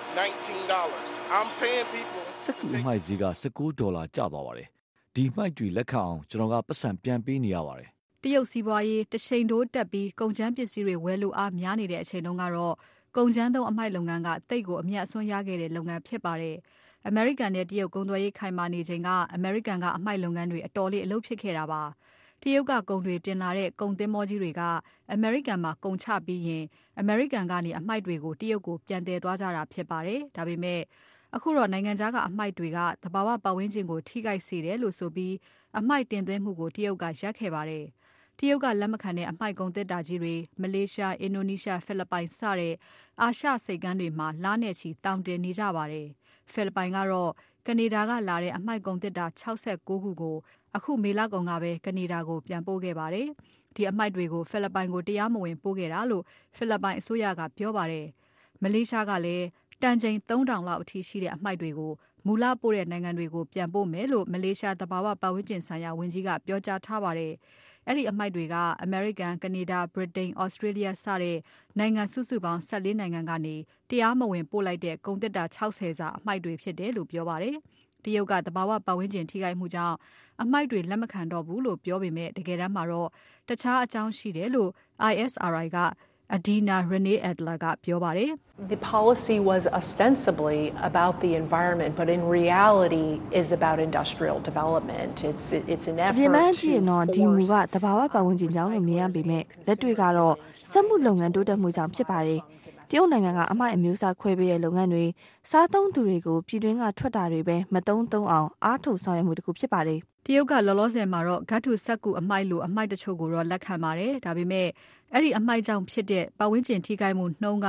$19. I'm paying people စက်ကူအမိုက်ဈေးက$19ကျသွားပါတယ်။ဒီမိုက်တွေလက်ခံအောင်ကျွန်တော်ကပတ်စံပြန်ပေးနေရပါတယ်။တရုတ်စီးပွားရေးတစ်ချိန်တိုးတက်ပြီးကုန်ကျန်းပစ္စည်းတွေဝယ်လို့အားများနေတဲ့အချိန်တုန်းကတော့ကုန်ကျန်းသုံးအမိုက်လုပ်ငန်းကတိတ်ကိုအမြတ်အစွန်းရခဲ့တဲ့လုပ်ငန်းဖြစ်ပါတယ်။ အမေရိကန်နဲ့တရုတ်ကုန်သွယ်ရေးခိုင်မာနေချိန်ကအမေရိကန်ကအမိုက်လုပ်ငန်းတွေအတော်လေးအလုပ်ဖြစ်ခဲ့တာပါ။တရုတ်ကကုန်တွေတင်လာတဲ့ကုန်သင်္ဘောကြီးတွေကအမေရိကန်မှာကုန်ချပြီးရင်အမေရိကန်ကနေအမိုက်တွေကိုတရုတ်ကိုပြန်တည်သွားကြတာဖြစ်ပါတယ်။ဒါပေမဲ့အခုတော့နိုင်ငံခြားကအမိုက်တွေကသဘာဝပတ်ဝန်းကျင်ကိုထိခိုက်စေတယ်လို့ဆိုပြီးအမိုက်တင်သွင်းမှုကိုတရုတ်ကရပ်ခဲ့ပါတယ်။တရုတ်ကလက်မခံတဲ့အမိုက်ကုန်သစ်တာကြီးတွေမလေးရှားအင်ဒိုနီးရှားဖိလစ်ပိုင်စတဲ့အာရှစိတ်ကမ်းတွေမှာလနဲ့ချီတောင်တင်နေကြပါတယ်။ဖိလစ်ပိုင်ကတော့ကနေဒါကလာတဲ့အမိုက်ကုန်သစ်တာ69ခုကိုအခုမေလကုန်ကပဲကနေဒါကိုပြန်ပို့ခဲ့ပါတယ်။ဒီအမိုက်တွေကိုဖိလစ်ပိုင်ကိုတရားမဝင်ပို့ခဲ့တာလို့ဖိလစ်ပိုင်အစိုးရကပြောပါတယ်။မလေးရှားကလည်းတန်ချိန်3000လောက်အထိရှိတဲ့အမိုက်တွေကိုမူလပို့တဲ့နိုင်ငံတွေကိုပြန်ပို့မယ်လို့မလေးရှားသဘာဝပတ်ဝန်းကျင်ဆိုင်ရာဝန်ကြီးကပြောကြားထားပါတယ်။အဲ့ဒီအမိုက်တွေကအမေရိကန်၊ကနေဒါ၊ဗြိတိန်၊ဩစတြေးလျစတဲ့နိုင်ငံစုစုပေါင်း14နိုင်ငံကနေတရားမဝင်ပို့လိုက်တဲ့ကုန်သစ်တာ60စာအမိုက်တွေဖြစ်တယ်လို့ပြောပါတယ်။တရုတ်ကသဘာဝပတ်ဝန်းကျင်ထိခိုက်မှုကြောင့်အမိုက်တွေလက်မခံတော့ဘူးလို့ပြောပေမဲ့တကယ်တမ်းမှာတော့တခြားအကြောင်းရှိတယ်လို့ ISRI ကAdina Renee Adler ကပြောပါတယ်။ The policy was ostensibly about the environment, but in reality is about industrial development. It's an effort ဒီမှန်ကြီးနော်ဒီမူကတဘာဝပတ်ဝန်းကျင်ကြောင့်လို့မြင်ရပေမဲ့လက်တွေ့ကတော့စက်မှုလုပ်ငန်းတိုးတက်မှုကြောင့်ဖြစ်ပါတယ်။တရုတ်နိုင်ငံကအမိုက်အမျိုးအစားခွဲပေးတဲ့လုပ်ငန်းတွေစားသုံးသူတွေကိုပြည်တွင်းကထွက်တာတွေပဲမသုံးအောင်အားထုတ်ဆောင်ရွက်မှုတစ်ခုဖြစ်ပါတယ်။တရုတ်ကလောလောဆယ်မှာတော့ဂတ်ထုစက်ကူအမိုက်လိုအမိုက်တချို့ကိုတော့လက်ခံပါတယ်။ဒါပေမဲ့အဲ့ဒီအမိုက်ကြောင့်ဖြစ်တဲ့ပတ်ဝန်းကျင်ထိခိုက်မှုနှုန်းက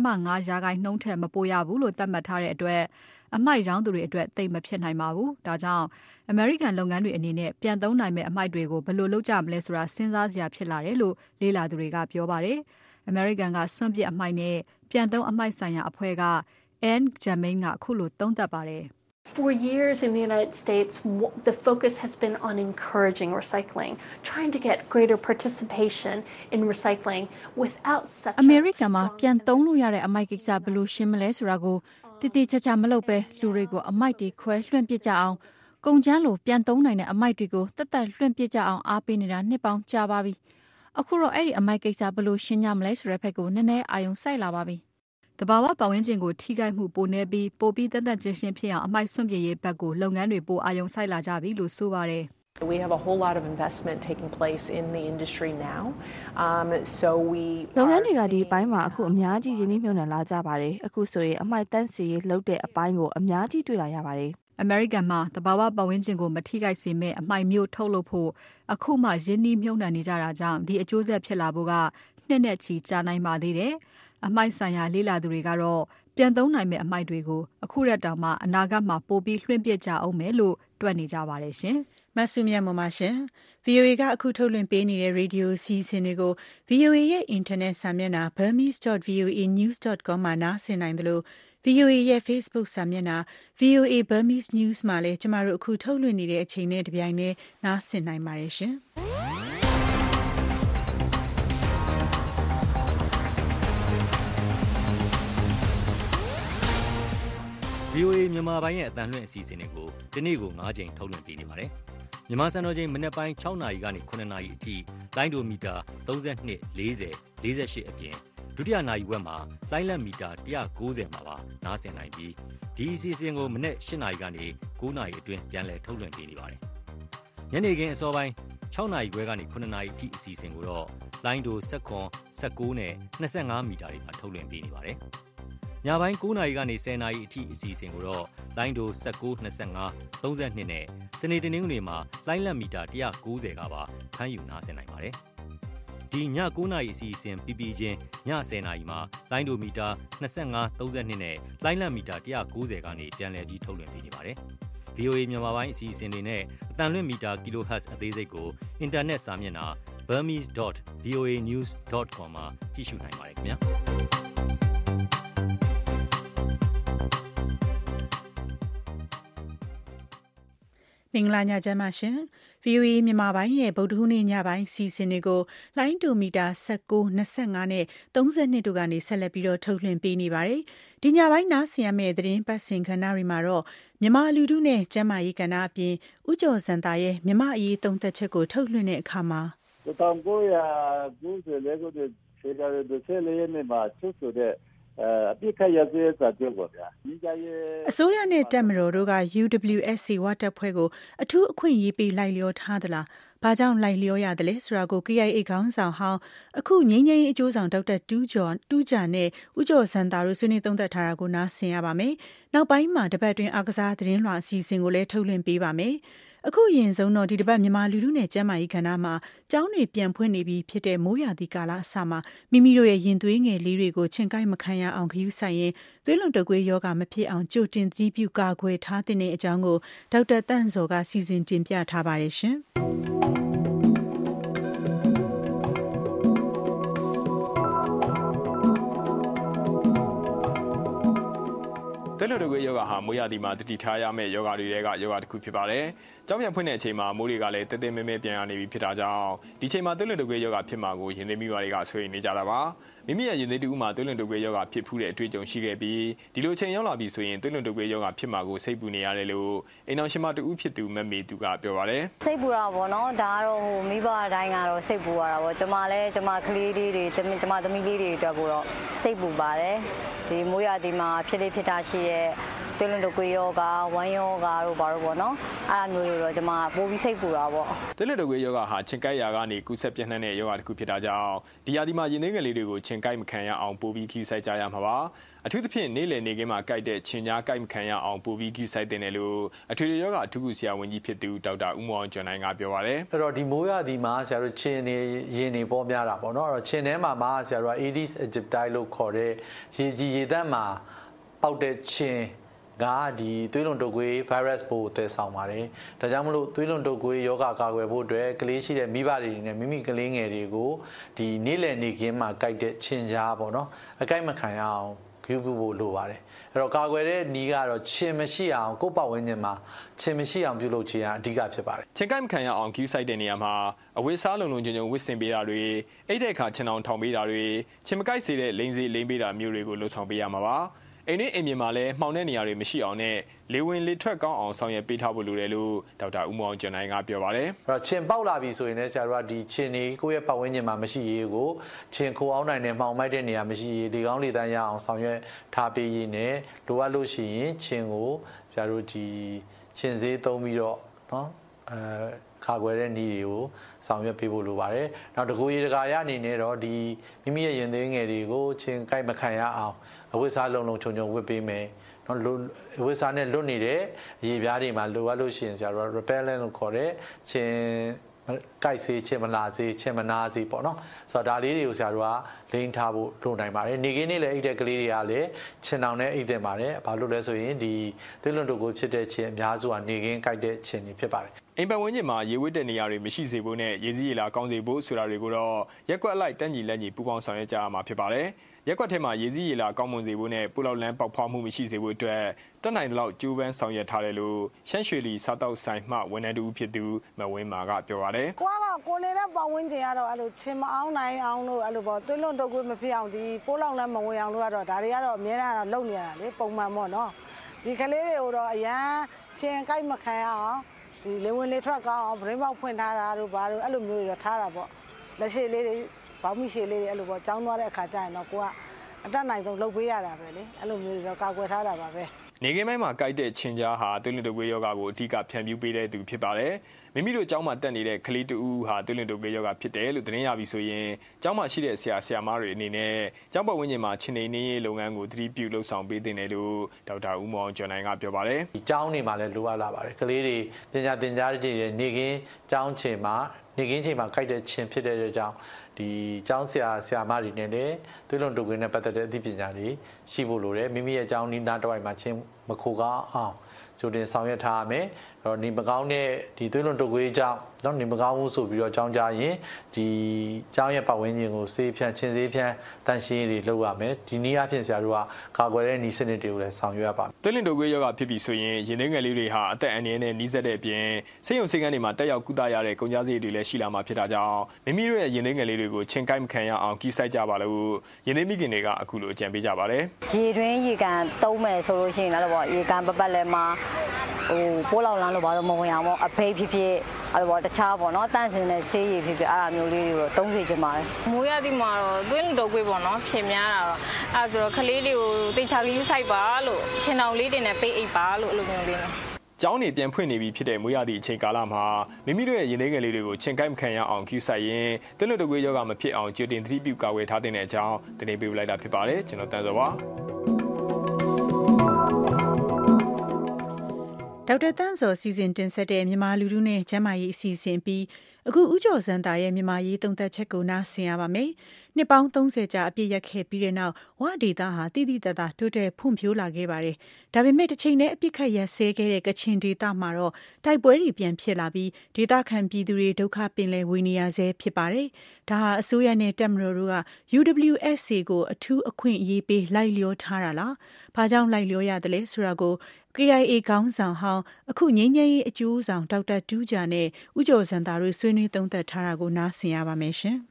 0.5%ထက်မပိုရဘူးလို့သတ်မှတ်ထားတဲ့အတွက်အမိုက်ရောင်းသူတွေအတွက်သိမဖြစ်နိုင်ပါဘူး။ဒါကြောင့်အမေရိကန်လုပ်ငန်းတွေအနေနဲ့ပြန်သုံးနိုင်မဲ့အမိုက်တွေကိုဘယ်လိုလုပ်ကြမလဲဆိုတာစဉ်းစားစရာဖြစ်လာတယ်လို့လေ့လာသူတွေကပြောပါတယ်။အမေရိကန်ကစွန့်ပစ်အမိုက်နဲ့ပြန်သုံးအမိုက်ဆိုင်ရာအဖွဲ့က Anne Germain ကအခုလိုသုံးသပ်ပါတယ်။ For years in the United States, the focus has been on encouraging recycling, trying to get greater participation in recycling without such အမေရိကန်မှာပြန်သုံးလို့ရတဲ့အမိုက်ကိစ္စဘယ်လိုရှင်းမလဲဆိုတာကိုတည်တည်ချာချာမလုပ်ပဲလူတွေကိုအမိုက်တွေခွဲလွှင့်ပစ်ကြအောင်ကုန်ကျန်းလိုပြန်သုံးနိုင်တဲ့အမိုက်တွေကိုတတ်လွှင့်ပစ်ကြအောင်အားပေးနေတာနှစ်ပေါင်းကြာပါပြီ။အခုတော့အဲ့ဒီအမိုက်ကိစ္စဘယ်လိုရှင်းကြမလဲဆိုတဲ့ဘက်ကိုနည်းနည်းအာရုံစိုက်လာပါပြီ။တဘာဝပတ်ဝန်းကျင်ကိုထိခိုက်မှုပိုနေပြီးပိုပြီးတသက်ချင်းချင်းဖြစ်အောင်အမိုက်စွန့်ပစ်ရေးဘက်ကိုလုပ်ငန်းတွေပိုအာရုံစိုက်လာကြပြီလို့ဆိုပါတယ်။ We have a whole lot of investment taking place in the industry now. So we လုပ်ငန်းတွေကဒီအပိုင်းမှာအခုအများကြီးရင်းနှီးမြှုပ်နှံလာကြပါတယ်။အခုဆိုရင်အမိုက်တန့်စီရေးလုပ်တဲ့အပိုင်းကိုအများကြီးတွေ့လာရပါတယ်။အမေရိကန်မှာတဘာဝပတ်ဝန်းကျင်ကိုမထိခိုက်စေမဲ့အမိုက်မျိုးထုတ်လုပ်ဖို့အခုမှရင်းနှီးမြှုပ်နှံနေကြတာကြောင့်ဒီအကျိုးဆက်ဖြစ်လာဖို့ကနှစ်နဲ့ချီကြာနိုင်ပါသေးတယ်။အမိုက်ဆိုင်ရာလေ့လာသူတွေကတော့ပြန်သုံးနိုင်မဲ့အမိုက်တွေကိုအခုရက်တောင်မှအနာဂတ်မှာပိုပြီးလွှင့်ပစ်ကြအောင်မယ်လို့တွက်နေကြပါတယ်ရှင်။မဆုမြတ်မမရှင် VOA ကအခုထုတ်လွှင့်ပေးနေတဲ့ Radio စီစဉ်တွေကို VOA ရဲ့ Internet စာမျက်နှာ burmese.voanews.com မှာနားဆင်နိုင်တယ်လို့ VOA ရဲ့ Facebook စာမျက်နှာ VOA Burmese News မှာလည်းကျမတို့အခုထုတ်လွှင့်နေတဲ့အချိန်နဲ့တပြိုင်တည်းနားဆင်နိုင်ပါတယ်ရှင်။ VOA မြန်မာပိုင်းရဲ့အတန်လွှင့်အစီအစဉ်တွေကိုဒီနေ့ကို9ချိန်ထုတ်လွှင့်ပေးနေပါတယ်။မြန်မာစံတော်ချိန်မနက်ပိုင်း6နာရီကနေ9နာရီအထိလိုင်းဒိုမီတာ32 40 48အပြင်ဒုတိယနာရီဝက်မှာလိုင်းလက်မီတာ190မှာပါနားဆင်နိုင်ပြီးဒီအစီအစဉ်ကိုမနက်8နာရီကနေ9နာရီအတွင်းပြန်လည်ထုတ်လွှင့်ပေးနေပါတယ်။ညနေခင်းအစောပိုင်း6နာရီခွဲကနေ9နာရီအထိအစီအစဉ်ကိုတော့လိုင်းဒို16 19နဲ့25မီတာတွေမှာထုတ်လွှင့်ပေးနေပါတယ်။ညပိုင်း9နာရီကနေ10နာရီအထိအစီအစဉ်ကိုတော့လိုင်းဒို19 25 32နဲ့စနေတနင်္ဂနွေမှာလိုင်းလက်မီတာ190ကပါဖမ်းယူနားဆင်နိုင်ပါတယ်ဒီည9နာရီအစီအစဉ်ပြီးပြီးချင်းည10နာရီမှာလိုင်းဒိုမီတာ25 32နဲ့လိုင်းလက်မီတာ190ကနေပြန်လည်ပြီးထုတ်လွှင့်ပေးနေပါတယ်VOA မြန်မာပိုင်းအစီအစဉ်တွေနဲ့အတန်လွင့်မီတာ kHz အသေးစိတ်ကိုအင်တာနက်စာမျက်နှာ burmese.voanews.com မှာကြည့်ရှုနိုင်ပါတယ်ခင်ဗျာမင်္ဂလာညချမ်းပါရှင် VOA မြန်မာပိုင်းရဲ့ဗုဒ္ဓဟူးနေ့ညပိုင်းစီစဉ်တွေကိုလိုင်းဒိုမီတာ19 25နဲ့32တို့ကနေဆက်လက်ပြီးတော့ထုတ်လွှင့်ပေးနေပါတယ်ဒီညပိုင်းနားဆင်ရမယ့်သတင်းပတ်စင်ခဏတွေမှာတော့မြန်မာလူထုနဲ့ကျန်းမာရေးကဏ္ဍအပြင်ဥကျော်စံတာရဲ့မြန်မာအရေးသုံးသပ်ချက်ကိုထုတ်လွှင့်တဲ့အခါမှာ 1994ခုနှစ်ဖေဖော်ဝါရီ14ရက်နေ့မှာချုပ်ဆိုတဲ့အပြစ်ခတ်ရစဲစာချုပ်ပါဗျာအစိုးရနဲ့တပ်မတော်တို့က UWSC ဝတပ်ဖွဲ့ကိုအထူးအခွင့်အရေးပေးလိုက်လျောထားသလားဘာကြောင့်လိုက်လျောရတယ်လဲဆိုတာကို KIA ခေါင်းဆောင်ဟောင်းအခုငြိမ်းချမ်းရေးအကျိုးဆောင်ဒေါက်တာတူးဂျာနဲ့ဦးကျော်စံတာတို့ဆွေးနွေးသုံးသပ်ထားတာကိုနားဆင်ရပါမယ်နောက်ပိုင်းမှာတပတ်တွင်အားကစားသတင်းလွှာအစီအစဉ်ကိုလည်းထုတ်လွှင့်ပေးပါမယ်အခုအရင်ဆုံးတော့ဒီတစ်ပတ်မြန်မာလူထုနဲ့ကျန်းမာရေးကဏ္ဍမှာကျောင်းတွေပြန်ဖွင့်နေပြီဖြစ်တဲ့မိုးရာသီကာလအစမှာမိမိတို့ရဲ့ရင်သွေးငယ်လေးတွေကိုချင်ကိုက်မခံရအောင်ဂရုစိုက်ရင်သွေးလွန်တုပ်ကွေးရောဂါမဖြစ်အောင်ကြိုတင်သတိပြုကာကွယ်ထားတဲ့အကြောင်းကိုဒေါက်တာတန့်စောကစီစဉ်တင်ပြထားပါတယ်ရှင်သွေးလွန်တုပ်ကွေးရောဂါဟာမိုးရာသီမှာတတိထားရမယ့်ရောဂါတွေကရောဂါတစ်ခုဖြစ်ပါတယ်။ကျောင်းပြန်ဖွင့်တဲ့အချိန်မှာမိုးတွေကလည်းတဲတဲမဲမဲပြန်ရနေပြီဖြစ်တာကြောင့်ဒီချိန်မှာသွေးလွန်တုပ်ကွေးရောဂါဖြစ်မှာကိုရင်သွေးမိဘတွေကဆွေးနွေးနေကြတာပါ။မိမိရဲ့ရင်သွေးတူမှာသွေးလွန်တုပ်ကွေးရောဂါဖြစ်ဖူးတဲ့အတွေ့အကြုံရှိခဲ့ပြီးဒီလိုချိန်ရောက်လာပြီဆိုရင်သွေးလွန်တုပ်ကွေးရောဂါဖြစ်မှာကိုစိတ်ပူနေရတယ်လို့အိမ်တော်ရှင်မတူဖြစ်သူမမေသူကပြောပါတယ်။စိတ်ပူတာပေါ့နော်။ဒါကတော့မိဘအတိုင်းကတော့စိတ်ပူရတာပေါ့။ကျမလည်းကျမကလေးလေးတွေကျမသမီးလေးတွေအတွက်ကိုတော့စိတ်ပူပါတယ်။ဒီမိုးရာသီမှာဖြစ်လေဖြစ်တာရှိရဲ့သွေးလွန်တုပ်ကွေးရောဂါဝမ်းရောဂါတို့ဘာလို့ပေါ့နော်အဲ့ဒါမျိုးတွေတော့ကျွန်မပိုပြီးစိတ်ပူတာပေါ့သွေးလွန်တုပ်ကွေးရောဂါဟာချင်ကိုက်ရာကနေကူးစက်ပြန့်နှံ့တဲ့ရောဂါတစ်ခုဖြစ်တာကြောင့်ဒီရာသီမှာရင်သွေးငယ်လေးတွေကိုချင်ကိုက်မခံရအောင်ပိုပြီးခူးစိုက်ကြရမှာပါအထူးသဖြင့်နေ့လည်နေခင်းမှာကိုက်တဲ့ချင်ကြားကိုက်မခံရအောင်ပိုပြီးခူးစိုက်တဲ့လို့အထွေထွေရောဂါအထူးကုဆရာဝန်ကြီးဖြစ်သူဒေါက်တာဦးမောင်ကျော်နိုင်ကပြောပါတယ်အဲ့တော့ဒီမိုးရာသီမှာဆရာတို့ချင်နေရင်နေပေါ်များတာပေါ့နော်အဲ့တော့ချင်ထဲမှာဆရာတို့က Aedes aegypti လို့ခေါ်တဲ့ရေကြီးရေသန့်မှာပေါက်တဲ့ချင်ကဒီသွေးလွန်တုပ်ကွေး virus ပိုးသယ်ဆောင်ပါတယ်။ဒါကြောင့်မလို့သွေးလွန်တုပ်ကွေးရောဂါကာကွယ်ဖို့အတွက်ကလေးရှိတဲ့မိဘတွေနဲ့မိမိကလေးငယ်တွေကိုဒီနေ့လည်နေခင်းမှာကိုက်တဲ့ချင်ကြားပေါ့နော်။အကိုက်မခံရအောင်ဂရုပြုဖို့လိုပါတယ်။အဲ့တော့ကာကွယ်တဲ့နည်းကတော့ချင်မရှိအောင်ကိုယ့်ပတ်ဝန်းကျင်မှာချင်မရှိအောင်ပြုလုပ်ခြင်းအဓိကဖြစ်ပါတယ်။ချင်ကိုက်မခံရအောင်ဂရုစိုက်တဲ့နေရာမှာအဝတ်စားလုံလုံခြုံခြုံဝတ်ဆင်ပေးတာတွေအိတ်တဲ့အခါချင်အောင်ထောင်ပေးတာတွေချင်မကိုက်စေတဲ့လိန်စီလိန်ပေးတာမျိုးတွေကိုလှုပ်ဆောင်ပေးရမှာပါ။အိမ်နဲ့အိမ်ပြင်မှာလည်းမှောင်တဲ့နေရာတွေမရှိအောင်နဲ့လေဝင်လေထွက်ကောင်းအောင်ဆောင်ရွက်ပေးထားဖို့လိုတယ်လို့ဒေါက်တာဦးမောင်ကျော်နိုင်ကပြောပါတယ်။အဲ့တော့ချင်ပေါက်လာပြီဆိုရင်လည်းဆရာတို့ကဒီချင်နေကိုယ့်ရဲ့ပတ်ဝန်းကျင်မှာမရှိရေးကိုချင်ခိုအောင်နိုင်တဲ့မှောင်မိုက်တဲ့နေရာမရှိရေးဒီကောင်းလေတန်းရအောင်ဆောင်ရွက်ထားပေးရေးနဲ့လိုအပ်လို့ရှိရင်ချင်ကိုဆရာတို့ဒီချင်စေးသုံးပြီးတော့နော်ခါကွယ်တဲ့နည်းတွေကိုဆောင်ရွက်ပေးဖို့လိုပါတယ်။နောက်တကူရေတကာရအနေနဲ့တော့ဒီမိမိရဲ့ရင်သွေးငယ်တွေကိုချင်ကိုက်မခံရအောင်အဝတ်စားလုံလုံခြုံခြုံဝတ်ပေးမယ်။နော်အဝတ်စားနဲ့လွတ်နေတဲ့အရေပြားတွေမှာလိုအပ်လို့ရှိရင်ဆရာတို့ repellent လို့ခေါ်တဲ့ချင်ကိုက်စေးချင်မလာစေးချင်မနာစေးပေါ့နော်ဆိုတော့ဒါလေးတွေကိုဆရာတို့ကလိမ့်ထားဖို့လိုနိုင်ပါတယ်နေကင်းနေ့လည်းအိတ်တဲ့ကလေးတွေကလည်းချင်တောင်နဲ့အိတ်တင်ပါတယ်ဘာလို့လဲဆိုရင်ဒီသွေးလွန်တုပ်ကွေးဖြစ်တဲ့ချင်အများစုကနေကင်းကိုက်တဲ့ချင်တွေဖြစ်ပါတယ်အိမ်ပတ်ဝန်းကျင်မှာရေဝတ်တဲ့နေရာတွေမရှိစေဖို့နဲ့ရေစည်းရေလာကောင်းစေဖို့ဆိုတာတွေကိုတော့ရက်ကွက်အလိုက်တန်းကြီးလက်ကြီးပူပေါင်းဆောင်ရွက်ကြရမှာဖြစ်ပါတယ်ရက်ကွက်ထဲမှာရေစည်းရေလာကောင်းမွန်စေဖို့နဲ့ပူလောက်လန်းပေါက်ဖွားမှုမရှိစေဖို့အတွက်တက်နိုင်တဲ့လောက်ကျိုးပန်းဆောင်ရွက်ထားတယ်လို့ရှမ်းရွှေလီစားတောက်ဆိုင်မှဝန်ထမ်းတူဖြစ်သူမဝင်းမာကပြောပါတယ်ကိုနေတဲ့ပတ်ဝန်းကျင်ကတော့အဲ့လိုချင်မအောင်နိုင်အောင်လို့အဲ့လိုပေါ့သွေးလွန်တုပ်ကွေးမဖြစ်အောင်ဒီပိုးလောက်လန်းမဝင်အောင်လို့ကတော့ဒါတွေကတော့အများအားတော့လုပ်နေရတာလေပုံမှန်ပေါ့နော်ဒီကလေးတွေကိုတော့အရန်ချင်ကိုက်မခံရအောင်ဒီလေဝင်လေထွက်ကောင်းအောင်ဗရင်းပေါက်ဖွင့်ထားတာတို့ဘာလို့အဲ့လိုမျိုးတွေတော့ထားတာပေါ့လက်ရှိလေးတွေဘောင်းမိရှိလေးတွေအဲ့လိုပေါ့ကျောင်းသွားတဲ့အခါကျရင်တော့ကိုကအတက်နိုင်ဆုံးလုပ်ပေးရတာပဲလေအဲ့လိုမျိုးတွေတော့ကာကွယ်ထားတာပါပဲနေကင်းပိုင်းမှာကိုက်တဲ့ချင်းကြားဟာသွေးလွန်တုပ်ကွေးရောဂါကိုအဓိကဖြန့်ဖြူးပေးတဲ့သူဖြစ်ပါတယ်မိမိတို့ကျောင်းမှာတက်နေတဲ့ကလေးတူဟာသွေးလွန်တုပ်ကွေးရောဂါဖြစ်တယ်လို့သတင်းရပြီဆိုရင်ကျောင်းမှာရှိတဲ့ဆရာမတွေအနေနဲ့ကျောင်းပတ်ဝန်းကျင်မှာချင်းနေနေလုပ်ငန်းကိုသတိပြုလှုပ်ဆောင်ပေးတင်တယ်လို့ဒေါက်တာဦးမောင်ကျော်နိုင်ကပြောပါတယ်ဒီကျောင်းတွေမှာလည်းလိုအပ်လာပါတယ်ကလေးတွေပညာသင်ကြားတွေနေကင်းကျောင်းချိန်မှာနေကင်းချိန်မှာကိုက်တဲ့ချင်းဖြစ်တဲ့ကြောင့်ဒီကျောင်းဆရာမတွေနဲ့လည်းသွေးလွန်တုပ်ကွေးနဲ့ပတ်သက်တဲ့အသိပညာတွေရှိဖို့လိုတယ်မိမိရဲ့ကျောင်းနီးနားတစ်ဝိုက်မှာချင်းမခိုကောင်းအောင်ကြိုတင်ဆောင်ရွက်ထားရမယ်တော့နေမကောင်းတဲ့ဒီသွေးလွန်တုပ်ကွေးကြောင့်တော့နေမကောင်းဘူးဆိုပြီးတော့ကျောင်းကြရင်ဒီကျောင်းရဲ့ပတ်ဝန်းကျင်ကိုဆေးဖြန်းချင်းဆေးဖြန်းတန်ရှင်းတွေလုပ်ရမယ်ဒီနည်းအားဖြင့်ဆရာတို့ကကာကွယ်တဲ့နည်းစနစ်တွေကိုလည်းဆောင်ရွက်ရပါမယ်သွေးလွန်တုပ်ကွေးရောဂါဖြစ်ပြီးဆိုရင်ရင်သွေးငယ်လေးတွေဟာအသက်အန္တရာယ်နဲ့နှီးစပ်တဲ့အပြင်ဆေးရုံဆေးခန်းတွေမှာတက်ရောက်ကုသရတဲ့ကုန်ကျစရိတ်တွေလည်းရှိလာမှာဖြစ်တာကြောင့်မိမိတို့ရဲ့ရင်သွေးငယ်လေးတွေကိုချင်းကိုက်မခံရအောင်ကြီးစိုက်ကြပါလို့ရင်သွေးမိခင်တွေကအခုလိုအကြံပေးကြပါတယ်ရေတွင်းရေကန်သုံးမယ်ဆိုလို့ရှိရင်လည်းပေါ့ရေကန်ပတ်လည်းမှာပိုးလောင်လန်းလို့ဘာလို့မဝင်အောင်ပေါ့အဖေးဖြစ်ဖြစ်အဲ့လိုပေါ့တခြားပေါ့နော်တန့်စင်တဲ့ဆေးရည်ဖြစ်ဖြစ်အဲ့ဒါမျိုးလေးတွေကိုသုံးစေချင်ပါတယ်မိုးရသည့်မှာတော့သွေးလွန်တုပ်ကွေးပေါ့နော်ဖြစ်များတာတော့အဲ့ဆိုတော့ကလေးလေးကိုတေချာလေးစိုက်ပါလို့ခြင်တောင်လေးတွေနဲ့ပိတ်အိပ်ပါလို့အဲ့လိုမျိုးလေးနဲ့ကျောင်းနေပြန်ဖွင့်နေပြီဖြစ်တဲ့မိုးရသည့်အချိန်ကာလမှာမိမိတို့ရဲ့ရင်သွေးငယ်လေးတွေကိုချင်းကိုက်မခံရအောင်ကျူးဆိုင်ရင်သွေးလွန်တုပ်ကွေးရောဂါမဖြစ်အောင်ကြိုတင်သတိပြုကာကွယ်ထားတဲ့အကြောင်းတင်ပြပေးလိုက်တာဖြစ်ပါတယ်ကျွန်တော်တန်းစောပါဒေါက်တာတန်းစောစီစဉ်တင်ဆက်တဲ့မြန်မာလူထုနဲ့ကျန်းမာရေးအစီအစဉ်ပြီးအခုဦးကျော်စန်းတာရဲ့မြန်မာရေးသုံးသပ်ချက်ကိုနားဆင်ရပါမယ်။နှစ်ပေါင်း30ကြာအပြည့်ရက်ခဲ့ပြီးတဲ့နောက်ဝဒေသဟာတည်တည်တသာတိုးတက်ဖွံ့ဖြိုးလာခဲ့ပါတယ်။ဒါပေမဲ့တစ်ချိန်နဲ့အပြစ်ခတ်ရက်ဆဲခဲ့တဲ့ကချင်ဒေသမှာတော့တိုက်ပွဲတွေပြန်ဖြစ်လာပြီးဒေသခံပြည်သူတွေဒုက္ခပင်လယ်ဝေနေရဆဲဖြစ်ပါတယ်။ဒါဟာအစိုးရနဲ့တပ်မတော်တို့က UWSA ကိုအထူးအခွင့်အရေးပေးလိုက်လျောထားတာလား။ဘာကြောင့်လိုက်လျောရတယ်လဲဆိုတာကိုKIA ခေါင်းဆောင်ဟောင်းအခုငြိမ်းချမ်းရေးအကျိုးဆောင်ဒေါက်တာတူးဂျာနဲ့ဦးကျော်စံသာတို့ဆွေးနွေးသုံးသပ်ထားတာကိုနားဆင်ရပါမယ်ရှင်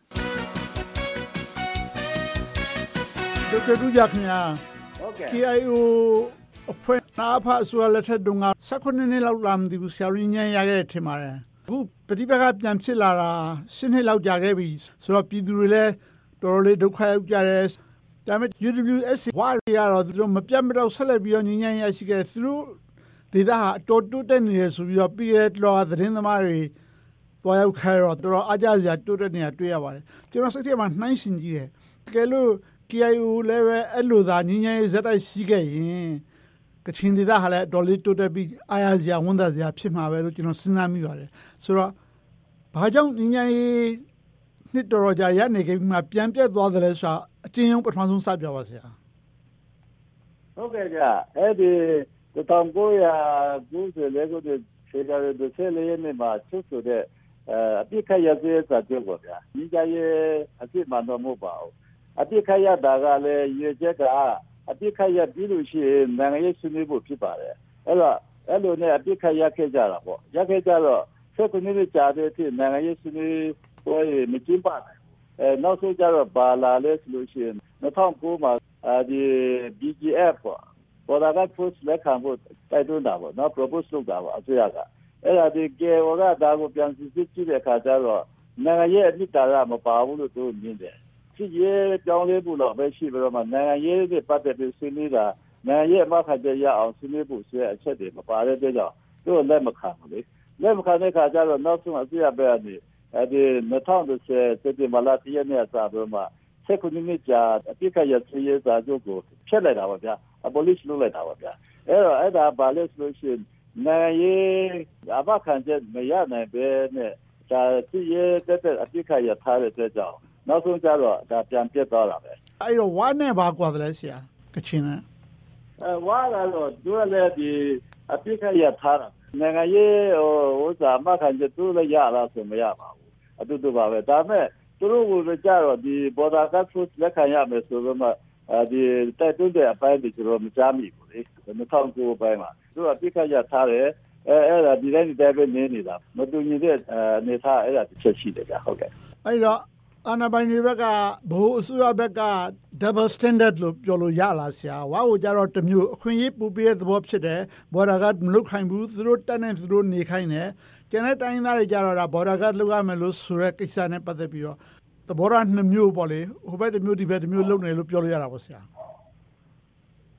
။ဒေါက်တာတူးဂျာခင်ဗျာဟုတ်ကဲ့ KIO အဖွဲ့နာဖအစိုးရလက်ထက်တုန်းက18နှစ်လောက်လာမသိဘူးဆရာရင်းညံရခဲ့တယ်ထင်ပါတယ်။အခုပဋိပက္ခပြန်ဖြစ်လာတာ10နှစ်လောက်ကြာခဲ့ပြီဆိုတော့ပြည်သူတွေလည်းတော်တော်လေးဒုက္ခရောက်ကြတယ်ဒါပေမဲ့ UWSA ဝါရီကတော့သူတို့မပြတ်မတော့ဆက်လက်ပြီးတော့ငြိမ်းချမ်းရရှိခဲ့သူတို့ဒေသဟာအတော်တိုးတက်နေတယ်ဆိုပြီးတော့ပြီးခဲ့တဲ့လောကသတင်းသမားတွေတွားရောက်ခဲ့တော့တော်တော်အားကြစရာတိုးတက်နေတာတွေ့ရပါတယ်ကျွန်တော်စိတ်ထဲမှာနှိုင်းရှင်ကြည့်တယ်တကယ်လို့ KIO လည်းပဲအဲ့လိုသာငြိမ်းချမ်းရေးဇက်တိုက်ရှိခဲ့ရင်ကချင်ဒေသဟာလည်းတော်လေးတိုးတက်ပြီးအားရစရာဝန်သားစရာဖြစ်မှာပဲလို့ကျွန်တော်စဉ်းစားမိပါတယ်ဆိုတော့ဘာကြောင့်ငြိမ်းချမ်းရေးနှစ်တော်ကြာရနေခဲ့ပြီးမှပြန်ပြတ်သွားတယ်လဲဆိုတာအကျဉ်းရုံးပထမဆုံးစပြပါဆရာဟုတ်ကဲ့ကြအဲ့ဒီ1994ခုနှစ်ဖေဖော်ဝါရီ14ရက်နေ့မှာချုပ်ဆိုတဲ့အပြစ်ခတ်ရစေစာချုပ်ပါဗျာညီကြရဲ့အပြစ်မှန်တော့မဟုတ်ပါဘူးအပြစ်ခတ်ရတာကလည်းရည်ချက်ကအပြစ်ခတ်ရပြီးလို့ရှိရင်နိုင်ငံရေးဆွေးနွေးဖို့ဖြစ်ပါတယ်အဲ့လိုနဲ့အပြစ်ခတ်ရခဲ့ကြတာပေါ့ရခဲ့ကြတော့19နှစ်ကြာတဲ့အထိနိုင်ငံရေးဆွေးနွေးပွဲမကျင်းပနိုင်နောက်ဆုံးကျတော့ဘာလာလဲဆိုလို့ရှိရင်2009မှာဒီ BGF ပေါ်တာက post လက်ခံဖို့တိုက်တွန်းတာပေါ့နော် propose လုပ်တာပေါ့အစိုးရကအဲ့ဒါဒီ KIO ကဒါကိုပြန်စစ်ကြည့်တဲ့အခါကျတော့နိုင်ငံရေးအမြင့်တာကမပါဘူးလို့သူမြင်တယ်စစ်ရေးကြောင်းလေးဖို့တော့ပဲရှိပြီးတော့မှနိုင်ငံရေးနဲ့ပတ်သက်ပြီးဆွေးနွေးတာနိုင်ငံရေးအမှတ်ခတ်ရအောင်ဆွေးနွေးဖို့ဆိုတဲ့အချက်တွေမပါတဲ့အတွက်ကြောင့်သူ့လက်မခံဘူးလေလက်မခံတဲ့အခါကျတော့နောက်ဆုံးအစိုးရပဲအနေဒီ2010စက်တင်ဘာလ10ရက်နေ့အစပြီးမှ19နှစ်ကြာအပြစ်ခတ်ရစေးစာချုပ်ကိုဖျက်လိုက်တာပါဗျာ abolish လုပ်လိုက်တာပါဗျာအဲ့ဒါဘာလဲဆိုလို့ရှိရင်နိုင်ငံရေးအမှတ်ခံချက်မရနိုင်ပဲနဲ့ဒါစစ်ရေးတက်တဲ့အပြစ်ခတ်ရထားတဲ့အတွက်ကြောင့်နောက်ဆုံးကျတော့ဒါပြန်ပြတ်သွားတာပဲအဲ့တော့ဝါနဲ့ဘာကွာတယ်လဲဆရာကချင်နဲ့ဝါကတော့သူကလည်းဒီအပြစ်ခတ်ရထားတာနိုင်ငံရေးဥစ္စာအမှတ်ခံချက်သူလည်းရလားဆိုမရပါဘူးအတူတူပါပဲဒါမဲ့သူတို့ကကြတော့ဒီ border guard force လက်ခံရမယ်ဆိုတော့မှဒီတိုက်တွန်းတဲ့အပိုင်းတွေကျွန်တော်မကြားမိဘူးလေ2009ပိုင်းမှာသူကပြစ်ခတ်ရထားတယ်အဲ့ဒါဒီတိုင်းပဲနေနေတာမတူညီတဲ့အနေထားအဲ့ဒါတစ်ချက်ရှိတယ်ကြာဟုတ်ကဲ့အဲ့တော့အာဏာပိုင်တွေဘက်ကဘိုးအစိုးရဘက်က double standard လို့ပြောလို့ရလားဆရာဝါကိုကြတော့တမျိုးအခွင့်အရေးပူပေးတဲ့သဘောဖြစ်တယ် border guard မလုပ်ခိုင်းဘူးသူတို့တက်နေသူတို့နေခိုင်းတယ်ကျန်တဲ့တိုင်းသားတွေကြတော့ဒါ border guard လုပ်ရမယ်လို့ဆိုတဲ့ကိစ္စနဲ့ပတ်သက်ပြီးတော့သဘောထားနှစ်မျိုးပေါ့လေဟိုဘက်တစ်မျိုးဒီဘက်တစ်မျိုးလုပ်နေလို့ပြောလို့ရတာပေါ့ဆရာအဲ့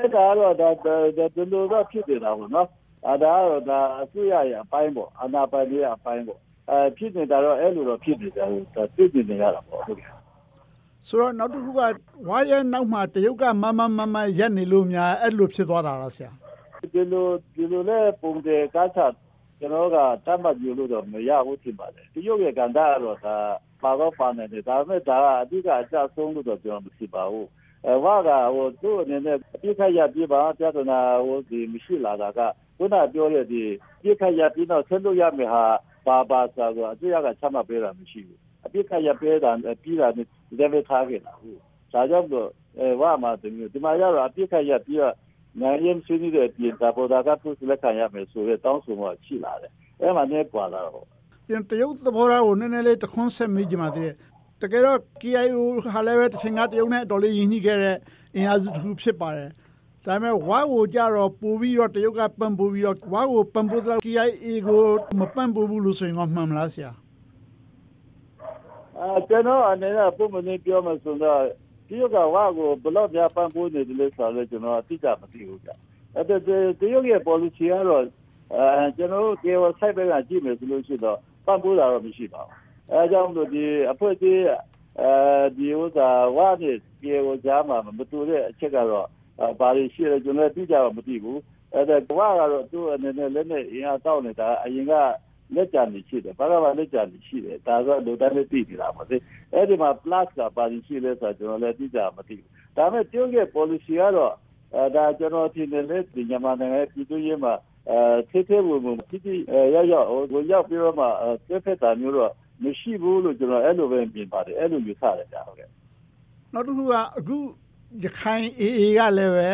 ဒါဒီလိုတော့ဖြစ်နေတာပေါ့နော်ဒါကတော့အစိုးရရဲ့အပိုင်းပေါ့အာဏာပိုင်တွေရဲ့အပိုင်းပေါ့ဖြစ်နေတာတော့အဲ့လိုတော့ဖြစ်နေတယ်သိနေရတာပေါ့ဟုတ်ကဲ့ဆိုတော့နောက်တစ်ခုကဝါရဲ့နောက်မှာတရုတ်ကမမရက်နေလို့များအဲ့လိုဖြစ်သွားတာလားဆရာဒီလိုနဲ့ပုံတယ်ကားချကျွန်တော်ကတတ်မှတ်ပြလို့တော့မရဘူးထင်ပါတယ်တရုတ်ရဲ့ကဏ္ဍကတော့ဒါပါတော့ပါနေတယ်ဒါပေမဲ့ဒါကအဓိကအကျဆုံးလို့တော့ကျွန်တော်မရှိပါဘူးဝါကသူ့အနေနဲ့ပြစ်ခတ်ရပြပါပြဿနာဒီမရှိလာတာကခုနပြောတဲ့ဒီပြစ်ခတ်ရပြီးတော့ဆက်လို့ရမယ်ဟာပါဆိုတော့အစိုးရကချမှတ်ပေးတာမရှိဘူးအပြစ်ခတ်ရပေးတာပြီးတာဒီပဲထားခဲ့တာဟုတ်ဒါကြောင့်တော့ဝါမှာဒီမှာရတော့အပြစ်ခတ်ရပြီးတော့နိုင်ရင်ဆွေးနွေးတဲ့ပြင်သာပေါ်တာကသူ့လက်ခံရမယ်ဆိုတဲ့တောင်းဆိုမှုရှိလာတယ်အဲ့မှာနေပွာလာတော့ပြန်တရုတ်သဘောထားကိုနည်းနည်းလေးတခွန်းဆက်မိကြပါသေးတယ်တကယ်တော့ KIO ဟာလည်းပဲတစ်ချိန်ကတရုတ်နဲ့အတော်လေးယဉ်ညိခဲ့တဲ့အင်အားစုတစ်ခုဖြစ်ပါတယ်ဒါပေမဲ့ဝါကိုကြတော့ပို့ပြီးတော့တရုတ်ကပံ့ပိုးပြီးတော့ဝါကိုပံ့ပိုးတော့ KIA ကိုမပံ့ပိုးဘူးလို့ဆိုရင်မှန်မလားဆရာကျွန်တော်အနေနဲ့ပုံမှန်ပြောမှဆိုတော့တရုတ်ကဝါကိုဘလို့များပံ့ပိုးနေတယ်လို့ဆိုတော့ကျွန်တော်အတိအကျမသိဘူးဗျအဲ့ဒါတရုတ်ရဲ့ policy ကတော့ကျွန်တော်တို့ KIO site ဘက်ကကြည့်မယ်ဆိုလို့ရှိတော့ပံ့ပိုးတာတော့မရှိပါဘူးအဲကြောင့်လို့ဒီအဖွဲ့ကြီးဒီဥစ္စာဝါနဲ့ပြေကိုကြားမှာမတူတဲ့အချက်ကတော့ဘာတွေရှိလဲကျွန်တော်သိကြတော့မသိဘူးအဲဒါဝါကတော့သူ့အနေနဲ့လက်နဲ့အင်အားတောက်နေတာအရင်ကလက်ကြံနေရှိတယ်ဘာကလက်ကြံနေရှိတယ်ဒါဆိုလိုတိုင်းသိနေတာပါစေအဲ့ဒီမှာ plus ကဘာတွေရှိလဲဆိုတော့ကျွန်တော်လည်းသိကြမသိဘူးဒါပေမဲ့တရုတ်ရဲ့ policy ကတော့ဒါကျွန်တော်ထင်တယ်လေဒီမြန်မာနိုင်ငံပြည်သူ့ရေးမှာသေးဝင်တိရောက်ဝင်ရောက်ပြီးတော့မှသက်သက်တာမျိုးတော့မရှိဘူးလို့ကျွန်တော်အဲ့လိုပဲမြင်ပါတယ်အဲ့လိုယူဆရတယ်ကြာဟုတ်ကဲ့နောက်တစ်ခုကအခုရခိုင် AA ကလည်းပဲ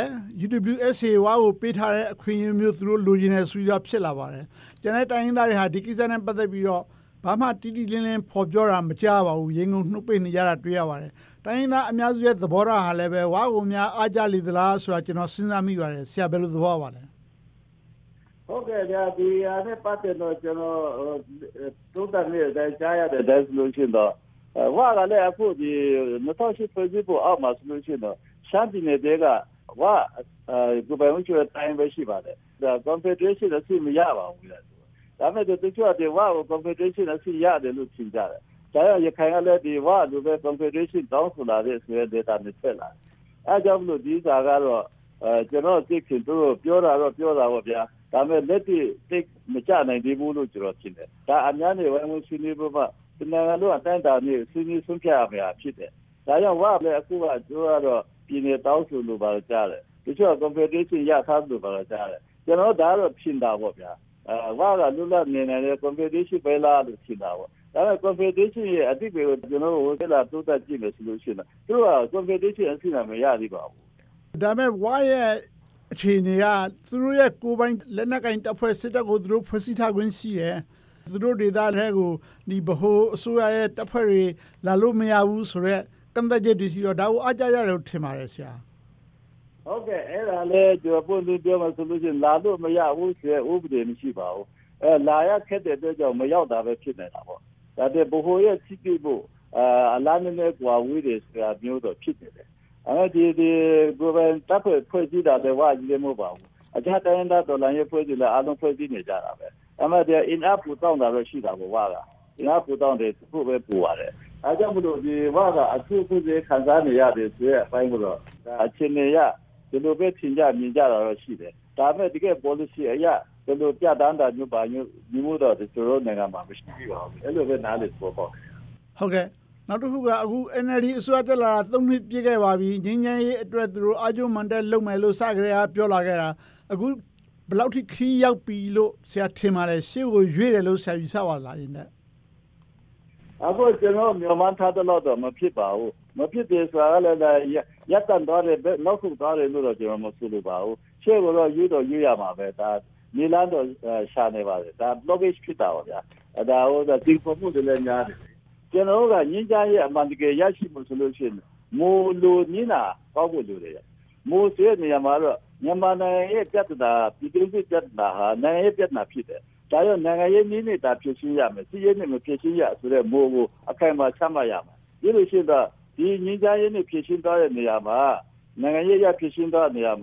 UWSA ဝါကိုပေးထားတဲ့အခွင့်အရေးမျိုးသူတို့လိုချင်တဲ့ဆွေးနွေးဖြစ်လာပါတယ်ကျန်တဲ့တိုင်းရင်းသားတွေဟာဒီကိစ္စနဲ့ပတ်သက်ပြီးတော့ဘာမှတိတိလင်းလင်းဖော်ပြောတာမကြားပါဘူးရေငုံနှုတ်ပိတ်နေကြတာတွေ့ရပါတယ်တိုင်းရင်းသားအများစုရဲ့သဘောထားဟာလည်းပဲဝါကိုများအားကြလေသလားဆိုတာကျွန်တော်စဉ်းစားမိပါတယ်ဆရာဘယ်လိုသဘောပါလဲဟုတ်ကဲ့ဗျာဒီအားနဲ့ပတ်သက်တော့ကျွန်တော်သုံးသပ်နေတဲ့ကြားရတဲ့ solution တော့ဝါကလည်းအခုဒီ2008ဖွဲ့စည်းပုံအောက်မှာ solution တော့ရှမ်းပြည်နယ်ကဝါကိုယ်ပိုင်မှုချုပ်တိုင်းပဲရှိပါတယ်ဒါ confederation အစီမရပါဘူးလေဒါပေမဲ့တချို့တဲ့ဝါကို confederation အစီရတယ်လို့ထင်ကြတယ်ဒါရခိုင်ကလည်းဒီဝါလိုပဲ confederation တောင်းဆိုလာတဲ့ဆိုတဲ့ data နဲ့ဆက်လာအဲကြောင့်လို့ဒီစာကတော့ကျွန်တော်သိခင်သူတို့ပြောတာပေါ့ဗျာဒါမဲ့လက်တွေ့သိမကြနိုင်သေးဘူးလို့ကျွန်တော်ထင်တယ်ဒါအများနဲ့ဝိုင်းဝန်းဆွေးနွေးဖို့မှဒီနိုင်ငံလုံးအတိုင်းအတာနဲ့ဆွေးနွေးဆုံးဖြတ်ရမှာဖြစ်တယ်ဒါကြောင့်ဝါလည်းအခုကကျွန်တော်ကတော့ပြည်နယ်တောင်းဆိုလို့ပါကြားတယ်တချို့ confederation ရထားလို့ပါကြားတယ်ကျွန်တော်ဒါတော့ဖြစ်တာပေါ့ဗျာဝါကလူလနေနေတဲ့ confederation ပဲလားလို့ဖြစ်တာပေါ့ဒါပေမဲ့ confederation ရဲ့အတိတ်ကိုကျွန်တော်တို့ဟိုလာတိုးတက်ကြည့်မယ်ဆိုလို့ရှိရင်သူတို့က confederation အစီအမံမရသေးပါဘူးဒါပေမဲ့ဝါရဲ့အခြေအနေကသူတို့ရဲ့ကိုယ်ပိုင်လက်နက်ကင်တပ်ဖွဲ့စစ်တပ်ကိုသူတို့ဖွဲ့စည်းထားခွင့်ရှိတယ်သူတို့ဒေသတွေကိုဒီဗဟိုအစိုးရရဲ့တပ်ဖွဲ့တွေလာလို့မရဘူးဆိုတော့ကန့်သက်ချက်တွေရှိတော့ဒါကိုအားကြရတယ်လို့ထင်ပါတယ်ဆရာဟုတ်ကဲ့အဲ့ဒါလည်းကျွန်တော်ပုံပြောမှဆိုလို့ရှိရင်လာလို့မရဘူးဆိုတဲ့ဥပဒေမရှိပါဘူးလာရခက်တဲ့အတွက်ကြောင့်မရောက်တာပဲဖြစ်နေတာပေါ့ဒါတဲ့ဗဟိုရဲ့စီးပွားဖို့အလားနဲ့ကွာဝေးတယ်ဆိုတာမျိုးတော့ဖြစ်နေတယ်ဒီကိုယ်ပိုင်တပ်ဖွဲ့စည်းတာလည်းဝါကြီးလည်းမဟုတ်ပါဘူးအခြားတိုင်းဒေသတော်လည်းဖွဲ့စည်းလည်းအားလုံးဖွဲ့စည်းနေကြတာပဲအမှန်တည်း in up ပူတောင်းတာတော့ရှိတာပေါ့ဝါက in up ပူတောင်းတယ်သူ့ပဲပူရတယ်အဲကြောင့်မလို့ဒီဝါကအထူးဖြစ်စေခံစားနေရတယ်ဆိုတဲ့အပိုင်းကတော့အချင်းနေရဒီလိုပဲထင်ကြမြင်ကြတာတော့ရှိတယ်ဒါပေမဲ့တကယ် policy အရဒီလိုပြတန်းတာမျိုးပါမျိုးတော့ဒီလိုနိုင်ငံမှာမရှိပါဘူးအဲ့လိုပဲနားလည်ဖို့ပေါ့ဟုတ်ကဲ့နောက်တစ်ခုကအခု NLD အစိုးရတက်လာတာ3နှစ်ပြည့်ခဲ့ပါပြီငြိမ်းချမ်းရေးအတွက်သူတို့အာဂျုံမန်တက်လုပ်မယ်လို့စကြရပြောလာခဲ့တာအခုဘယ်လောက်ထိခီးရောက်ပြီလို့ဆရာထင်ပါလဲရှေ့ကိုရွေ့တယ်လို့ဆရာယူဆပါလားယင်တဲ့အခုကျွန်တော်မြန်မာထားတဲ့တော့မဖြစ်ပါဘူးမဖြစ်သေးဆိုတာလည်းရက်တန်တော့တယ်နောက်ခုသွားတယ်လို့တော့ကျွန်တော်မဆိုလိုပါဘူးရှေ့ကတော့ရွေ့ရမှာပဲဒါနီလန်တော့ရှာနေပါတယ်ဒါ blockage ဖြစ်တာပါဗျာဒါဟိုဒီပုံမှုတွေလည်းများတယ်ကျွန်တော်ကညင်ကြရဲ့အမှန်တကယ်ရရှိမှုဆိုလို့ရှိရင်မိုးလိုညင်တာကောက်ဖို့လိုတယ်မိုးစေနေရာမှာတော့မြန်မာနိုင်ငံရဲ့ပြဿနာပြည်သူ့ပြဿနာဟာနိုင်ငံရဲ့ပြဿနာဖြစ်တယ်ဒါကြောင့်နိုင်ငံရေးနည်းနဲ့တာဖြည့်ရှင်းရမယ်စီးရဲနဲ့မဖြည့်ရှင်းရဆိုတဲ့မိုးကိုအခိုင်အမာချမှတ်ရမယ်ဒီလိုရှိတော့ဒီညင်ကြရဲ့နဲ့ဖြည့်ရှင်းသွားတဲ့နေရာမှာနိုင်ငံရေးရဖြည့်ရှင်းသွားတဲ့နေရာမှာဒ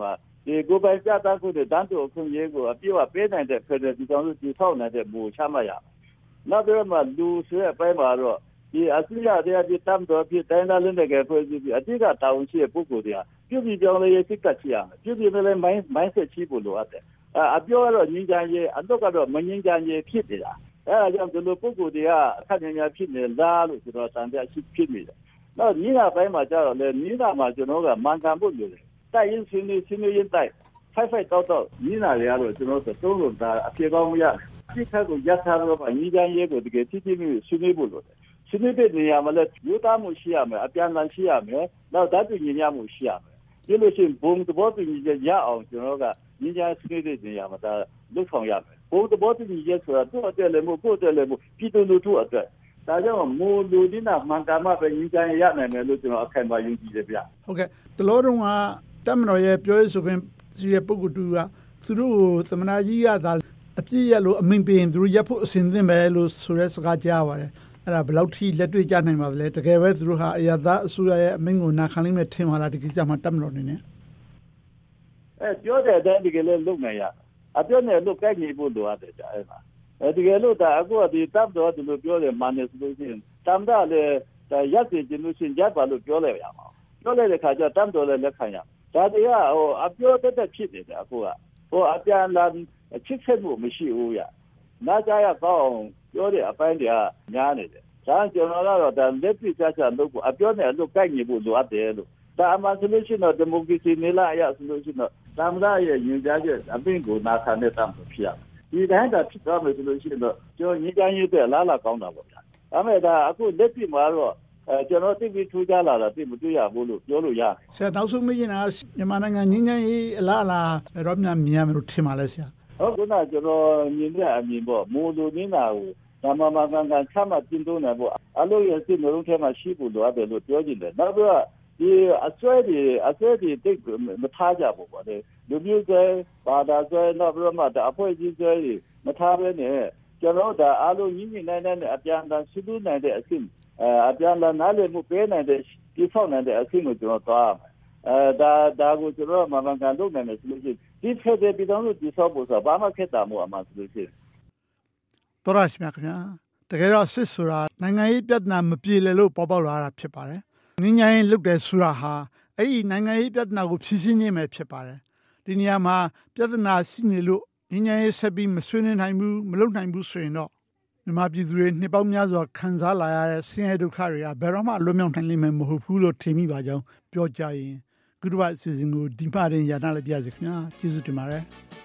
ဒီကိုပိုင်ပြသမှုတွေတန်းတူအခွင့်အရေးကိုအပြည့်အဝပေးနိုင်တဲ့ဖက်ဒရယ်ပြည်ထောင်စုတည်ဆောက်နိုင်တဲ့မူချမှတ်ရမယ်။နောက်ပြီးမှလူဆိုတဲ့အပိုင်းမှာတော့ဒီအစိုးရတရားပြည်တမ်းတော်ပြည်တိုင်းသားလက်နက်ကိုဖွဲ့စည်းပြီးအတိတ်ကတာဝန်ရှိတဲ့ပုဂ္ဂိုလ်တွေကပြုပြင်ပြောင်းလဲရေးစိတ်ကချရမယ်။ပြုပြင်လည်းမိုင်းဆက်ချဖို့လိုအပ်တယ်။အပြောကတော့ငြိမ်းချမ်းရေးအတော့ကတော့မငြိမ်းချမ်းရေးဖြစ်နေတာ။အဲဒါကြောင့်ဒီလိုပုဂ္ဂိုလ်တွေကအခက်အခဲဖြစ်နေလားလို့ကျွန်တော်တန်တရားရှိဖြစ်နေတယ်။နောက်ညီနာပိုင်းမှာကျတော့လေညီနာမှာကျွန်တော်ကမှန်ကန်ဖို့လိုတယ်။တိုက်ရင်ဆွေးနွေးရင်တိုက်ဖိုက်တော့ညီနာတွေကတော့ကျွန်တော်တို့သုံးလို့ဒါအပြေကောင်းမရဒီခက်ကိုရထားတော့ညီချမ်းရေးကိုတကယ်တိတိကျကျဆွေးနွေးဖို့လိုတယ်။ဆွေးနွေးတဲ့နေရာမှာလည်းယူသားမှုရှိရမယ်အပြန်အလှန်ရှိရမယ်နောက်ဓာတ်တူညီမျှမှုရှိရမယ်ဒီလိုရှိရင်ဘုံသဘောတူညီချက်ရအောင်ကျွန်တော်ကညီချမ်းဆွေးနွေးတဲ့နေရာမှာဒါလုပ်ဆောင်ရမယ်ဘုံသဘောတူညီချက်ဆိုတာသူ့အတွက်လည်းမဟုတ်ကိုယ့်အတွက်လည်းမဟုတ်ပြည်သူလူထုအတွက်ဒါကြောင့်မူလူဒီနာမှန်ကန်မှပဲညီချမ်းရနိုင်မယ်လို့ကျွန်တော်အခိုင်အမာယုံကြည်တယ်ဗျဟုတ်ကဲ့တလောတုန်းကတပ်မတော်ရဲ့ပြောရေးဆိုခွင့်ရှိတဲ့ပုဂ္ဂိုလ်တူကသူတို့ကိုသမနာကြီးကသာအပြည့်ရလို့အမိန်ပေးရင်သူတို့ရပ်ဖို့အစဉ်သင့်ပဲလို့ဆိုတဲ့စကားကြားပါတယ်အဲ့ဒါဘယ်လောက်ထိလက်တွေ့ကြနိုင်ပါသလဲတကယ်ပဲသူတို့ဟာအရသာအစိုးရရဲ့အမိန့်ကိုနာခံလိမ့်မယ်ထင်ပါလားဒီကိစ္စမှာတပ်မတော်နေနဲ့ပြောတဲ့အတိုင်းဒီကလေးလုံနိုင်ရအပြောနဲ့လို့ကိုက်ညီဖို့လိုအပ်တယ်ကြာအဲ့မှာဒီကလေးဒါအခုဒီတပ်တော်ဒီလိုပြောတယ်မာနေဆိုလို့ရှိရင်တမ်တာလည်းရက်စီကျလို့ရှိရင်ရပ်ပါလို့ပြောလိုက်ရမှာပြောလိုက်တဲ့ခါကျတမ်တော်လည်းလက်ခံရဒါတရားအပြောတတ်ဖြစ်နေတယ်အခုကအပြန်လာချစ်ဆက်မှုမရှိဘူးရနာကြရကောင်းပြောတဲ့အပိုင်းတွေကများနေတယ်ဒါကျွန်တော်ကတော့ဒါလက်ပြချာလုပ်ဖို့အပြောနဲ့လို့ကိုက်ညီဖို့လိုအပ်တယ်လို့ဒါအမှန်ဆိုလို့ရှိရင်ဒီမိုကရေစီနေလာရဆိုလို့ရှိရင်တမ်လာရဲ့ညွှန်ကြားချက်အပင်ကိုနာခံတဲ့တမ်ဖြစ်ရဒီတိုင်းတာဖြစ်သွားမယ်ဆိုလို့ရှိရင်တော့ကျွန်တော်ညီကြရေးတဲ့လားကောင်းတာပေါ့ဗျာဒါမဲ့ဒါအခုလက်ပြမှာတော့ကျွန်တော်သိပြီးထူးခြားလာတာသိမတွေ့ရဘူးလို့ပြောလို့ရတယ်ဆရာနောက်ဆုံးမေးချင်တာမြန်မာနိုင်ငံငြိမ်းချမ်းရေးအလားအလာတော့မြန်မြင်မယ်လို့ထင်ပါလဲဆရာဟုတ်ကဲ့ကျွန်တော်မြင်တဲ့အမြင်ပေါ့မိုးလိုနေတာကိုဒါမှမကန်ကန်ချမှတ်တင်သွင်းနိုင်ဖို့အလို့ရစစ်မျိုးလုံးထဲမှာရှိဖို့လိုအပ်တယ်လို့ပြောကြည့်တယ်နောက်ပြီးဒီအစွဲတွေတိတ်မထားကြဘူးပေါ့လေလူမျိုးတွေဘာသာဆွဲနောက်ပြီးမှဒါအဖွဲ့အစည်းတွေမထားဘဲနဲ့ကျွန်တော်ဒါအားလုံးညီညီနိုင်တဲ့အပြန်အလှန်ဆွေးနွေးနိုင်တဲ့အဆင့်အပြန်အလှန်နားလည်မှုပေးနိုင်တဲ့ဒီဖောက်နိုင်တဲ့အဆင့်ကိုကျွန်တော်သွားဒါကိုကျွန်တော်မှန်ကန်လုပ်နိုင်တယ်ဆိုလို့ရှိရင်ဒီဖက်တဲ့ပြည်တော်စုဒီဆော့ဖို့ဆိုဘာမှခက်တာမို့အမှဆိုလို့ရှိရင်တော်ရရှိမြခင်ဗျာတကယ်တော့စစ်ဆိုတာနိုင်ငံရေးပြဿနာမပြေလည်လို့ပေါ်ပေါက်လာတာဖြစ်ပါတယ်ငင်းညာရင်လုတ်တယ်ဆိုတာဟာအဲ့ဒီနိုင်ငံရေးပြဿနာကိုဖြေရှင်းခြင်းပဲဖြစ်ပါတယ်ဒီနေရာမှာပြဿနာရှိနေလို့ငင်းညာရေးဆက်ပြီးမဆွေးနွေးနိုင်ဘူးမလုပ်နိုင်ဘူးဆိုရင်တော့မြန်မာပြည်သူတွေနှစ်ပေါင်းများစွာခံစားလာရတဲ့ဆင်းရဲဒုက္ခတွေကဘယ်တော့မှလွတ်မြောက်နိုင်လိမ့်မယ်မဟုတ်ဘူးလို့ထင်မိပါကြောင်းပြောကြရင်ကုတ္တဘအစီအစဉ်ကိုဒီမှရင်ရနာလည်းပြရစီခင်ဗျာကျေးဇူးတင်ပါတယ်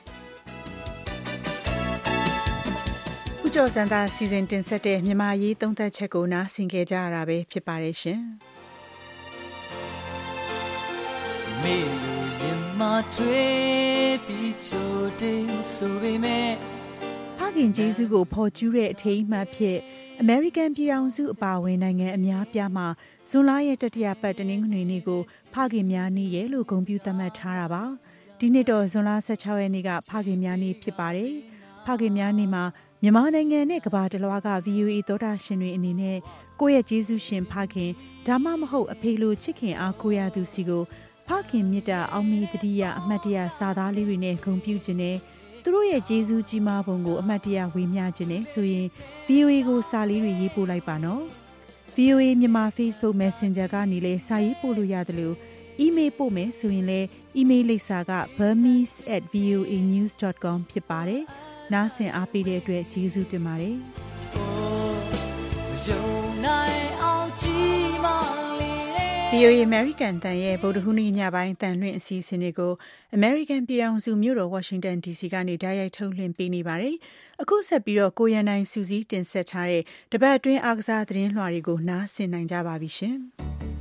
ဦးကျော်စံသာစီစဉ်တင်ဆက်တဲ့မြန်မာရေးသုံးသပ်ချက်ကိုနားဆင်ကြကြရတာပဲဖြစ်ပါတယ်ရှင်မေရင်မထွေးပြီးချိုတင်ဆိုပေမဲ့ဖခင်ဂျေဇုကိုဖော်ကျူးတဲ့အထိမ်းအမှတ်ဖြစ်အမေရိကန်ပြည်ထောင်စုအပါအဝင်နိုင်ငံအများပြားမှာဇွန်လရဲ့တတိယပတ်တနင်္ဂနွေနေ့ကိုဖခင်များနေ့ရဲ့လို့ဂုဏ်ပြုသတ်မှတ်ထားတာပါဒီနှစ်တော့ဇွန်လ16ရက်နေ့ကဖခင်များနေ့ဖြစ်ပါတယ်ဖခင်များနေ့မှာမြန်မာနိုင်ငံနဲ့ကမ္ဘာတလွှားက VOA သောတာရှင်တွေအနေနဲ့ကိုယ့်ရဲ့ဂျေဇုရှင်ဖခင်ဒါမှမဟုတ်အဖေလိုချစ်ခင်အားကိုးရသူစီကိုဖခင်မြတ်တာအောင်မေတ္တိယအမတ်တရစာသားလေးတွေနဲ့ဂုဏ်ပြုခြင်းနဲ့သူတို့ရဲ့ဂျေဇုကြီးမားပုံကိုအမတ်တရဝေမျှခြင်းနဲ့ဆိုရင် VOA ကိုစာလေးတွေရေးပို့လိုက်ပါနော် VOA မြန်မာ Facebook Messenger ကနေလည်းစာရေးပို့လို့ရတယ်လို့ email ပို့မယ်ဆိုရင်လည်း email လိပ်စာက burmese@voanews.com ဖြစ်ပါတယ်နားဆင်အားပေးတဲ့အတွက်ကျေးဇူးတင်ပါတယ်VOA American တန်ရဲ့ဗုဒ္ဓဟူးနေ့ညပိုင်းတန်လွှင့်အစီအစဉ်တွေကို American ပြည်ထောင်စုမြို့တော် Washington DC ကနေဓာတ်ရိုက်ထုတ်လွှင့်ပေးနေပါတယ်။အခုဆက်ပြီးတော့ကိုရန်နိုင်စူးစီးတင်ဆက်ထားတဲ့တပတ်အတွင်းအားကစားသတင်းလွှာတွေကိုနားဆင်နိုင်ကြပါပြီရှင်။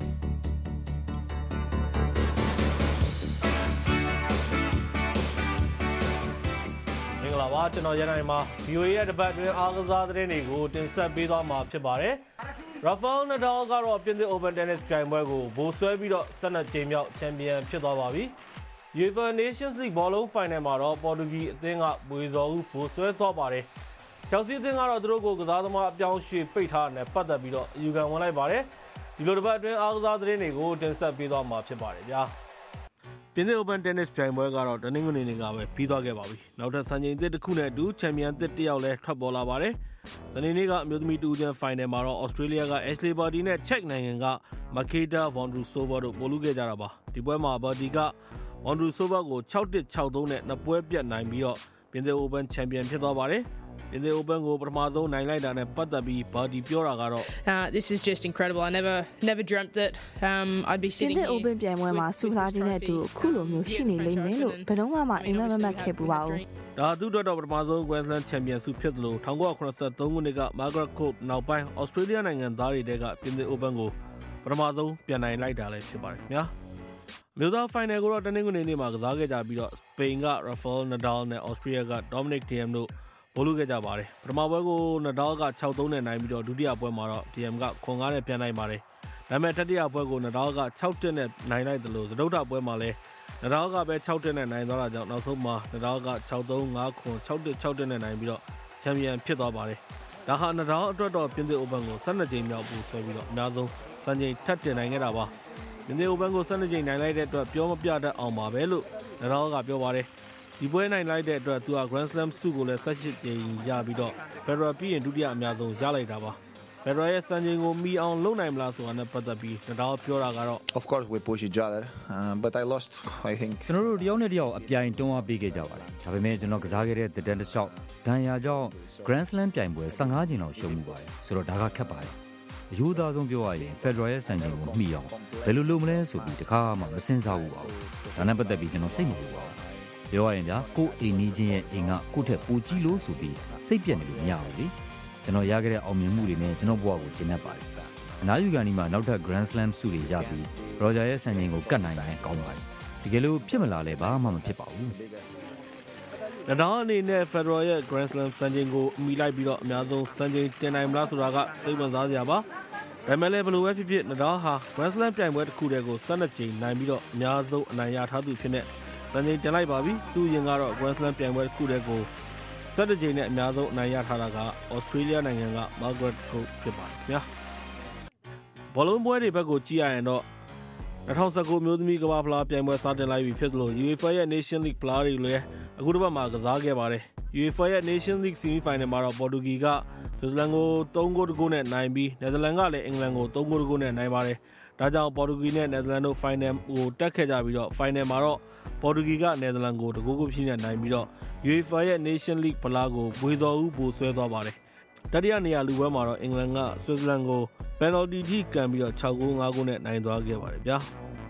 ပါကျွန်တော်ရန်နိုင်မှာ VOA ရဲ့တပတ်အတွင်းအားကစားသတင်းတွေကိုတင်ဆက်ပေးသွားမှာဖြစ်ပါတယ်။ Rafael Nadal ကတော့ပြင်သစ် Open Tennis ပြိုင်ပွဲကိုဗိုလ်စွဲပြီးတော့12ကြိမ်မြောက်ချန်ပီယံဖြစ်သွားပါပြီ။ UEFA Nations League ဘောလုံးဖိုင်နယ်မှာတော့ပေါ်တူဂီအသင်းကဘွေဇော်ဦးဗိုလ်စွဲသွားပါတယ်။ Chelsea အသင်းကတော့သူတို့ကိုကစားသမားအပြောင်းရွှေ့ပိတ်ထားတဲ့ပတ်သက်ပြီးတော့အယူခံဝင်လိုက်ပါတယ်။ဒီလိုတပတ်အတွင်းအားကစားသတင်းတွေကိုတင်ဆက်ပေးသွားမှာဖြစ်ပါတယ်ဗျာ။ပြင်သစ် Open Tennis ပြိုင်ပွဲကတော့တနင်္ဂနွေနေ့ကပဲပြီးသွားခဲ့ပါပြီ။နောက်ထပ်စံချိန်သစ်တစ်ခုနဲ့အတူချန်ပီယံသစ်တစ်ယောက်လည်းထွက်ပေါ်လာပါတယ်။စနေနေ့ကအမျိုးသမီးတူချန်ဖိုင်နယ်မှာတော့ Australia က Ashley Barty နဲ့ Czech နိုင်ငံက Marketa Vondrousova တို့ပိုလူခဲ့ကြတာပါ။ဒီပွဲမှာ Barty က Vondrousova ကို 6-1 6-3 နဲ့နှစ်ပွဲပြတ်နိုင်ပြီးတော့ပြင်သစ် Open ချန်ပီယံဖြစ်သွားပါတယ်။ပြင်သစ် Open ကိုပထမဆုံးနိုင်လိုက်တာနဲ့ပတ်သက်ပြီး Barty ပြောတာကတော့ This is just incredible. I never dreamt that I'd be sitting here. ပြင်သစ် Open ပြိုင်ပွဲမှာဆူလာခြင်းနဲ့အတူအခုလိုမျိုးရှိနေလိမ့်မယ်လို့ဘယ်တော့မှအိမ်မက်မက်ခဲ့ပူပါဘူး။ဒါသူ့အတွက်တော့ပထမဆုံး Grand Slam ချန်ပီယံဆုဖြစ်တယ်လို့1983ခုနှစ်က Margaret Court နောက်ပိုင်း Australia နိုင်ငံသားတွေတဲကပြင်သစ် Open ကိုပထမဆုံးပြန်နိုင်လိုက်တာလည်းဖြစ်ပါတယ်ခင်ဗျာ။မြို့သား Final ကိုတော့တနင်္ဂနွေနေ့မှာကစားခဲ့ကြပြီးတော့ Spain က Rafael Nadal နဲ့ Austria က Dominic Thiem တို့ပိုလူခဲ့ကြပါတယ်။ပထမပွဲကို Nadal က 6-3 နဲ့နိုင်ပြီးတော့ဒုတိယပွဲမှာတော့ Thiem က 9-5 နဲ့ပြန်နိုင်ပါတယ်။ဒါပေမဲ့တတိယပွဲကို Nadal က 6-1 နဲ့နိုင်လိုက်တယ်လို့စတုတ္ထပွဲမှာလည်းNadal ကပဲ 6-1 နဲ့နိုင်သွားတာကြောင့်နောက်ဆုံးမှာ Nadal က 6-3 5-9 6-1 6-1 နဲ့နိုင်ပြီးတော့ချန်ပီယံဖြစ်သွားပါတယ်။ဒါဟာ Nadal အတွက်တော့ပြင်သစ် Open ကို12ကြိမ်မြောက်ပူဆွဲပြီးတော့အများဆုံးစံချိန်ထပ်တင်နိုင်ခဲ့တာပါ။ပြင်သစ် Open ကို12ကြိမ်နိုင်လိုက်တဲ့အတွက်ပြောမပြတတ်အောင်ပါပဲလို့ Nadal ကပြောပါတယ်။ဒီပွဲနိုင်လိုက်တဲ့အတွက်သူက Grand Slam ဆုကိုလည်း18ကြိမ်ရပြီးတော့ Federer ပြီးရင်ဒုတိယအများဆုံးရလိုက်တာပါ။ Federer ရဲ့စံချိန်ကိုမီအောင်လုပ်နိုင်မလားဆိုတာနဲ့ပတ်သက်ပြီး Nadal ပြောတာကတော့ Of course we push each other but I lost I think ကျွန်တော်တို့တယောက်နဲ့တယောက်အပြိုင်တွန်းအားပေးခဲ့ကြပါတယ်ဒါပေမဲ့ကျွန်တော်ကစားခဲ့တဲ့တန်တလျှောက်ဒဏ်ရာကြောင့် Grand Slam ပြိုင်ပွဲ15ကြိမ်လောက်ရှုံးမှုပါတယ်ဆိုတော့ဒါကခက်ပါတယ်အယူသားဆုံးပြောရရင် Federer ရဲ့စံချိန်ကိုမီအောင်ဘယ်လိုလုပ်မလဲဆိုပြီးတခါမှမစင်စားဘူးပါဘူးဒါနဲ့ပတ်သက်ပြီးကျွန်တော်စိတ်မပူပါဘူးပြောရရင်ဗျာကိုအိမ်နီးချင်းရဲ့အိမ်ကကိုထက်ပိုကြီးလို့ဆိုပြီးစိတ်ပြက်နေလို့မရဘူးလေကျွန်တော်ရခဲ့တဲ့အောင်မြင်မှုတွေနဲ့ကျွန်တော်ဘဝကိုကျင့်တတ်ပါတယ်အနားယူကန်ဒီမှာနောက်ထပ် Grand Slam ဆုတွေရပြီး Roger ရဲ့စံချိန်ကိုကတ်နိုင်ရင်ကောင်းပါတယ်တကယ်လို့ဖြစ်မလာလဲဘာမှမဖြစ်ပါဘူး Nadal အနေနဲ့ Federer ရဲ့ Grand Slam စံချိန်ကိုအမိလိုက်ပြီးတော့အများဆုံးစံချိန်တင်နိုင်မလားဆိုတာကစိတ်ဝင်စားစရာပါဒါပေမဲ့လည်းဘယ်လိုပဲဖြစ်ဖြစ် Nadal ဟာ Grand Slam ပြိုင်ပွဲတစ်ခုတည်းကို12ကြိမ်နိုင်ပြီးတော့အများဆုံးအနိုင်ရထားသူဖြစ်နေစံချိန်တင်လိုက်ပါပြီသူရင်ကတော့ Grand Slam ပြိုင်ပွဲတစ်ခုတည်းကို17ကြိမ်နဲ့အများဆုံးအနိုင်ရထားတာက Australia နိုင်ငံက Margaret Court ဖြစ်ပါတယ်ခင်ဗျာဘောလုံးပွဲတွေဘက်ကိုကြည့်ရရင်တော့2019မျိုးသမီးကမ္ဘာဖလားပြိုင်ပွဲစတင်လိုက်ပြီဖြစ်သလို UEFA ရဲ့ Nation League ဖလားတွေလည်းအခုတစ်ပတ်မှာကစားခဲ့ပါတယ် UEFA ရဲ့ Nation League Semi Final မှာတော့ ပေါ်တူဂီကဆွစ်ဇာလန်ကို3-1 နဲ့နိုင်ပြီးနယ်သာလန်ကလည်းအင်္ဂလန်ကို3-1 နဲ့နိုင်ပါတယ်ဒါကြောင့်ပေါ်တူဂီနဲ့နယ်သာလန်တို့ Final ကိုတက်ခဲ့ကြပြီးတော့ Final မှာတော့ပေါ်တူဂီကနယ်သာလန်ကို2-0 ဖြစ်နေနိုင်ပြီးတော့ UEFA ရဲ့ Nation League ဖလားကိုဘွေစော်ဦးပိုဆွဲသွားပါတယ်တတိယနေရာလူပွဲမှာတော့အင်္ဂလန်ကဆွစ်ဇာလန်ကိုပယ်နယ်တီထိကန်ပြီးတော့6-5 နဲ့နိုင်သွားခဲ့ပါတယ်ဗျာ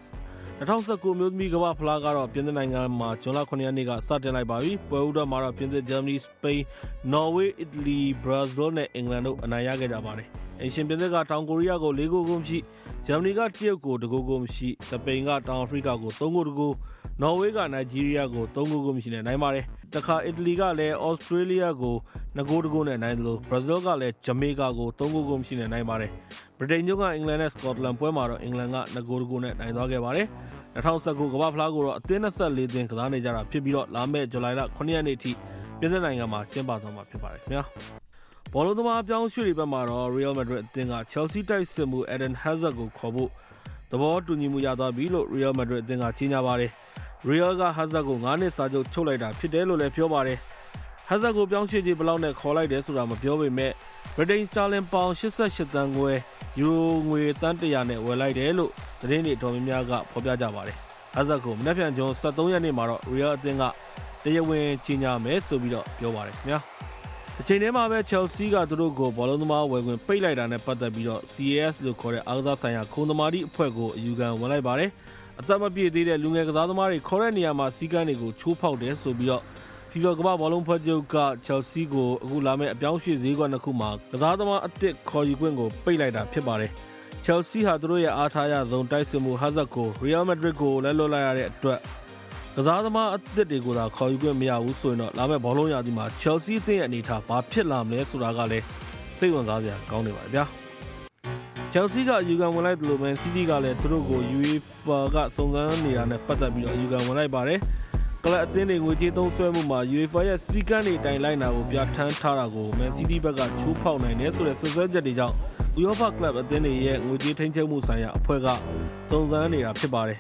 2019မျိုးသမီးကမ္ဘာဖလားကတော့ပြင်သစ်နိုင်ငံမှာဇွန်လ9ရက်နေ့ကစတင်လိုက်ပါပြီပွဲဥတော်မှာတော့ပြင်သစ်ဂျာမနီစပိန်နော်ဝေးအီတလီဘရာဇီးနဲ့အင်္ဂလန်တို့အနိုင်ရခဲ့ကြပါတယ်အင်ရှင်ပြင်သစ်ကတောင်ကိုရီးယားကို4-0ရှိဂျာမနီကတရုတ်ကို2-0ရှိစပိန်ကတောင်အာဖရိကကို3-0နော်ဝေးကနိုင်ဂျီးရီးယားကို3-0ရှိနဲ့နိုင်ပါတယ်တခါအီတလီကလည်းဩစတြေးလျကို2-0နဲ့နိုင်တယ်လို့ဘရာဇီးကလည်းဂျမေကာကို3-0ရှိနဲ့နိုင်ပါတယ်ဗြိတိန်ကအင်္ဂလန်နဲ့စကော့တလန်ပွဲမှာတော့အင်္ဂလန်က2-0နဲ့နိုင်သွားခဲ့ပါတယ်2019ကမ္ဘာဖလားကိုတော့အသင်း24သင်းကစားနေကြတာဖြစ်ပြီးတော့လာမယ့်ဇူလိုင်လ9ရက်နေ့ထိပြင်သစ်နိုင်ငံမှာကျင်းပသွားမှာဖြစ်ပါတယ်ခင်ဗျာဘောလုံးသမားပြောင်းရွှေ့တွေဘက်မှာတော့ Real Madrid အသင်းက Chelsea တိုက်စစ်မှု Eden Hazard ကိုခေါ်ဖို့သဘောတူညီမှုရသွားပြီလို့ Real Madrid အသင်းကကြေညာပါတယ်Real က Hazard ကို9နှစ်စာချုပ်ချုပ်လိုက်တာဖြစ်တယ်လို့လည်းပြောပါတယ်။ Hazard ကိုပြောင်းရွှေ့ခြင်းဘယ်လောက်နဲ့ခေါ်လိုက်တယ်ဆိုတာမပြောပေမဲ့ British Sterling ပေါင်88သန်းခွဲယူရိုငွေတန်း100နဲ့ဝယ်လိုက်တယ်လို့သတင်းတွေတော်များများကဖော်ပြကြပါတယ်။ Hazard ကိုမနက်ဖြန်ဇွန်23ရက်နေ့မှာတော့ Real အသင်းကတရားဝင်ကြေညာမယ်ဆိုပြီးတော့ပြောပါတယ်ခင်ဗျာ။အချိန်ထဲမှာပဲ Chelsea ကသူတို့ကိုဘောလုံးသမားဝယ်ခွင့်ပိတ်လိုက်တာနဲ့ပတ်သက်ပြီးတော့ CAS လို့ခေါ်တဲ့အားကစားဆိုင်ရာခုံသမားတီအဖွဲ့ကိုအယူခံဝင်လိုက်ပါတယ်။အသက်မပြည့်သေးတဲ့လူငယ်ကစားသမားတွေခေါ်တဲ့နေရာမှာစီးကမ်းတွေကိုချိုးဖောက်တယ်ဆိုပြီးတော့ FIFA ကမ္ဘာဘောလုံးဖွဲ့ချုပ်က Chelsea ကိုအခုလာမယ့်အပြောင်းရွှေ့ဈေးကွက်နှစ်ခုမှာကစားသမားအသစ်ခေါ်ယူခွင့်ကိုပိတ်လိုက်တာဖြစ်ပါတယ်။ Chelsea ဟာသူတို့ရဲ့အားထားရဆုံးတိုက်စစ်မှု Hazard ကို Real Madrid ကိုလက်လွှတ်လိုက်ရတဲ့အတွက်ကစားသမားအသစ်တွေကိုသာခေါ်ယူခွင့်မရဘူးဆိုရင်တော့လာမယ့်ဘောလုံးရာသီမှာ Chelsea အသင်းရဲ့အနေအထားဘာဖြစ်လာမလဲဆိုတာကလည်းစိတ်ဝင်စားစရာကောင်းနေပါတယ်ဗျာ။ Chelsea ကအယူခံဝင်လိုက်တယ်လို့ Man City ကလည်းသူတို့ကို UEFA ကစုံစမ်းနေတာနဲ့ပတ်သက်ပြီးတော့အယူခံဝင်လိုက်ပါတယ်။ကလပ်အသင်းတွေငွေကြေးသုံးစွဲမှုမှာ UEFA ရဲ့စည်းကမ်းတွေတိုင်လိုက်တာကိုပြဋ္ဌာန်းထားတာကို Man City ဘက်ကချိုးဖောက်နိုင်တယ်ဆိုတဲ့ဆွဆွဲချက်တွေကြောင့် UEFA ကလပ်အသင်းတွေရဲ့ငွေကြေးထိန်းချုပ်မှုဆိုင်ရာအဖွဲ့ကစုံစမ်းနေတာဖြစ်ပါတယ်။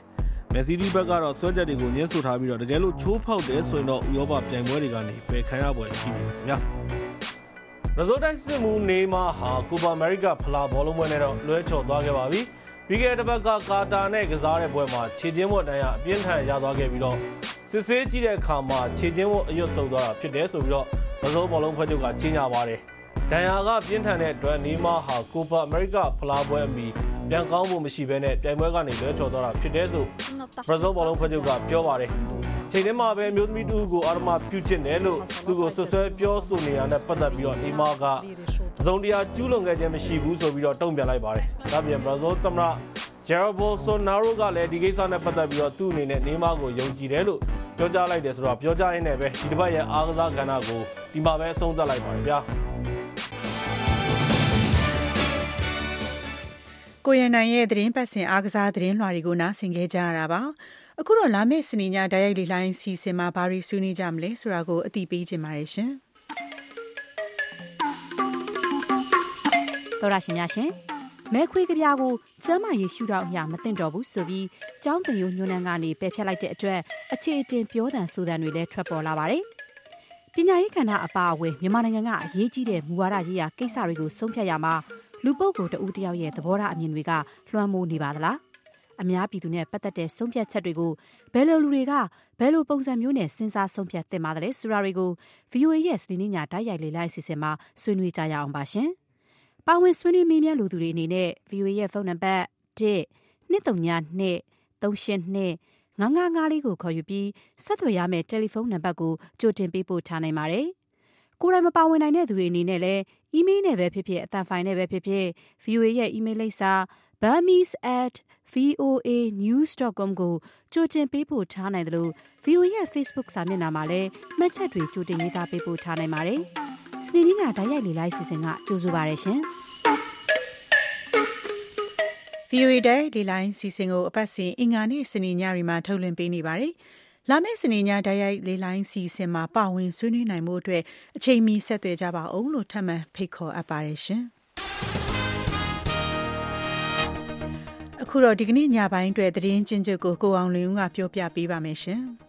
မက်ဆီဒီဘက်ကတော့ဆွဲချက်တွေကိုညှင်းဆိုထားပြီးတော့တကယ်လို့ချိုးဖောက်တယ်ဆိုရင်တော့ဥရောပပြိုင်ပွဲတွေကနေပယ်ခံရပွဲရှိနေတယ်ဗျာ။ရဇိုတိုက်စစ်မှုနေမာဟာကိုပါအမေရိကဖလားဘောလုံးပွဲနဲ့တော့လွဲချော်သွားခဲ့ပါပြီ။ပြီးခဲ့တဲ့ဘက်ကကာတာနဲ့ကစားတဲ့ပွဲမှာခြေချင်းဝတ်တန်းရအပြင်းထန်ရသွားခဲ့ပြီးတော့စစ်ဆေးကြည့်တဲ့အခါမှာခြေချင်းဝတ်အရွတ်ဆုပ်သွားတာဖြစ်တယ်ဆိုပြီးတော့ရဇိုဘောလုံးဖွဲ့ချုပ်ကကြေညာပါတယ်။ဒဏ်ရာကပြင်းထန်တဲ့အတွက်နေမာဟာကိုပါအမေရိကဖလားပွဲအမီပြန်ကောင်းဖို့မရှိဘဲနဲ့ပြိုင်ပွဲကနေလွဲချော်သွားတာဖြစ်တယ်ဆိုဘရာဇီးဘောလုံးဖွဲ့ချုပ်ကပြောပါတယ်။ချိန်ထဲမှာပဲမျိုးသမီးတူကိုအာရမပြုချင်တယ်လို့သူကိုဆွဆွဲပြောဆိုနေတာနဲ့ပတ်သက်ပြီးတော့နေမာကသုံးတရားကျူးလွန်ခဲ့ခြင်းမရှိဘူးဆိုပြီးတော့တုံ့ပြန်လိုက်ပါတယ်။ဒါပြင်ဘရာဇီးသမ္မတဂျယ်ရာဘိုဆိုနာရိုကလည်းဒီကိစ္စနဲ့ပတ်သက်ပြီးတော့သူ့အနေနဲ့နေမာကိုယုံကြည်တယ်လို့ပြောကြားလိုက်တယ်ဆိုတော့ပြောကြားရင်းနဲ့ပဲဒီတစ်ပတ်ရဲ့အားကစားကဏ္ဍကိုဒီမှာပဲအဆုံးသတ်လိုက်ပါတယ်ဗျာ။ကိုရနိုင်ရဲ့သတင်းပတ်စဉ်အားကစားသတင်းလွှာတွေကိုနားဆင်ခဲ့ကြရတာပါအခုတော့လာမယ့်စနေညတိုက်ရိုက်လေလိုင်းစီစဉ်မှာဘာတွေဆွေးနွေးကြမလဲဆိုတာကိုအသိပေးချင်ပါတယ်ရှင်တော်ရရှင်များရှင်မဲခွေးကြပြားကိုကျမ်းမာရေးရှုထောင့်အရာမသိတော့ဘူးဆိုပြီးကျောင်းပင်ရိုးညွှန်းနှန်းကနေပယ်ဖျက်လိုက်တဲ့အတွက်အခြေအတင်ပြောတန်ဆိုတန်တွေလည်းထွက်ပေါ်လာပါတယ်ပညာရေးကဏ္ဍအပါအဝင်မြန်မာနိုင်ငံကအရေးကြီးတဲ့မူဝါဒရေးရာကိစ္စတွေကိုဆုံးဖြတ်ရမှာလူပုဂ္ဂိုလ်တဦးတယောက်ရဲ့သဘောထားအမြင်တွေကလွှမ်းမိုးနေပါသလားအများပြည်သူနဲ့ပတ်သက်တဲ့ဆုံးဖြတ်ချက်တွေကိုဘယ်လိုလူတွေကဘယ်လိုပုံစံမျိုးနဲ့စဉ်းစားဆုံးဖြတ်သင့်ပါသလဲဆိုတာတွေကို VOA ရဲ့စနေနေ့ညတိုက်ရိုက်လေလိုင်းအစီအစဉ်မှာဆွေးနွေးကြရအောင်ပါရှင်ပါဝင်ဆွေးနွေးမေးမြန်းလူသူတွေအနေနဲ့ VOA ရဲ့ဖုန်းနံပါတ်1-232-382-955လေးကိုခေါ်ယူပြီးဆက်သွယ်ရမယ့်တယ်လီဖုန်းနံပါတ်ကိုကြိုတင်ပေးပို့ထားနိုင်ပါတယ်ကိုယ်တိုင်မပါဝင်နိုင်တဲ့သူတွေအနေနဲ့လည်းအီးမေးလ်နဲ့ပဲဖြစ်ဖြစ်အသံဖိုင်နဲ့ပဲဖြစ်ဖြစ် VOA ရဲ့အီးမေးလ်လိပ်စာ burmese@voanews.com ကိုကြိုတင်ပေးပို့ထားနိုင်တယ်လို့ VOA ရဲ့ Facebook စာမျက်နှာမှာလည်းမှတ်ချက်တွေကြိုတင်ရေးသားပေးပို့ထားနိုင်ပါတယ်။စနေနေ့ကတိုက်ရိုက်လေလိုင်းစီစဉ်ကကြိုဆိုပါရရှင်။ VOA တိုက်လေလိုင်းစီစဉ်ကိုအပတ်စဉ်အင်္ဂါနေ့စနေညတွေမှာထုတ်လွှင့်ပေးနေပါတယ်။လာမယ့်စနေညတိုက်ရိုက်လေလိုင်းစီစဉ်မှာပါဝင်ဆွေးနွေးနိုင်မှုအတွက်အချိန်မီဆက်သွယ်ကြပါအောင်လို့ထပ်မံဖိတ်ခေါ်အပ်ပါတယ်ရှင်။အခုတော့ဒီကနေ့ညပိုင်းအတွက်သတင်းချင်းချုပ်ကိုအောင်လင်းဦးကပြောပြပေးပါမယ်ရှင်။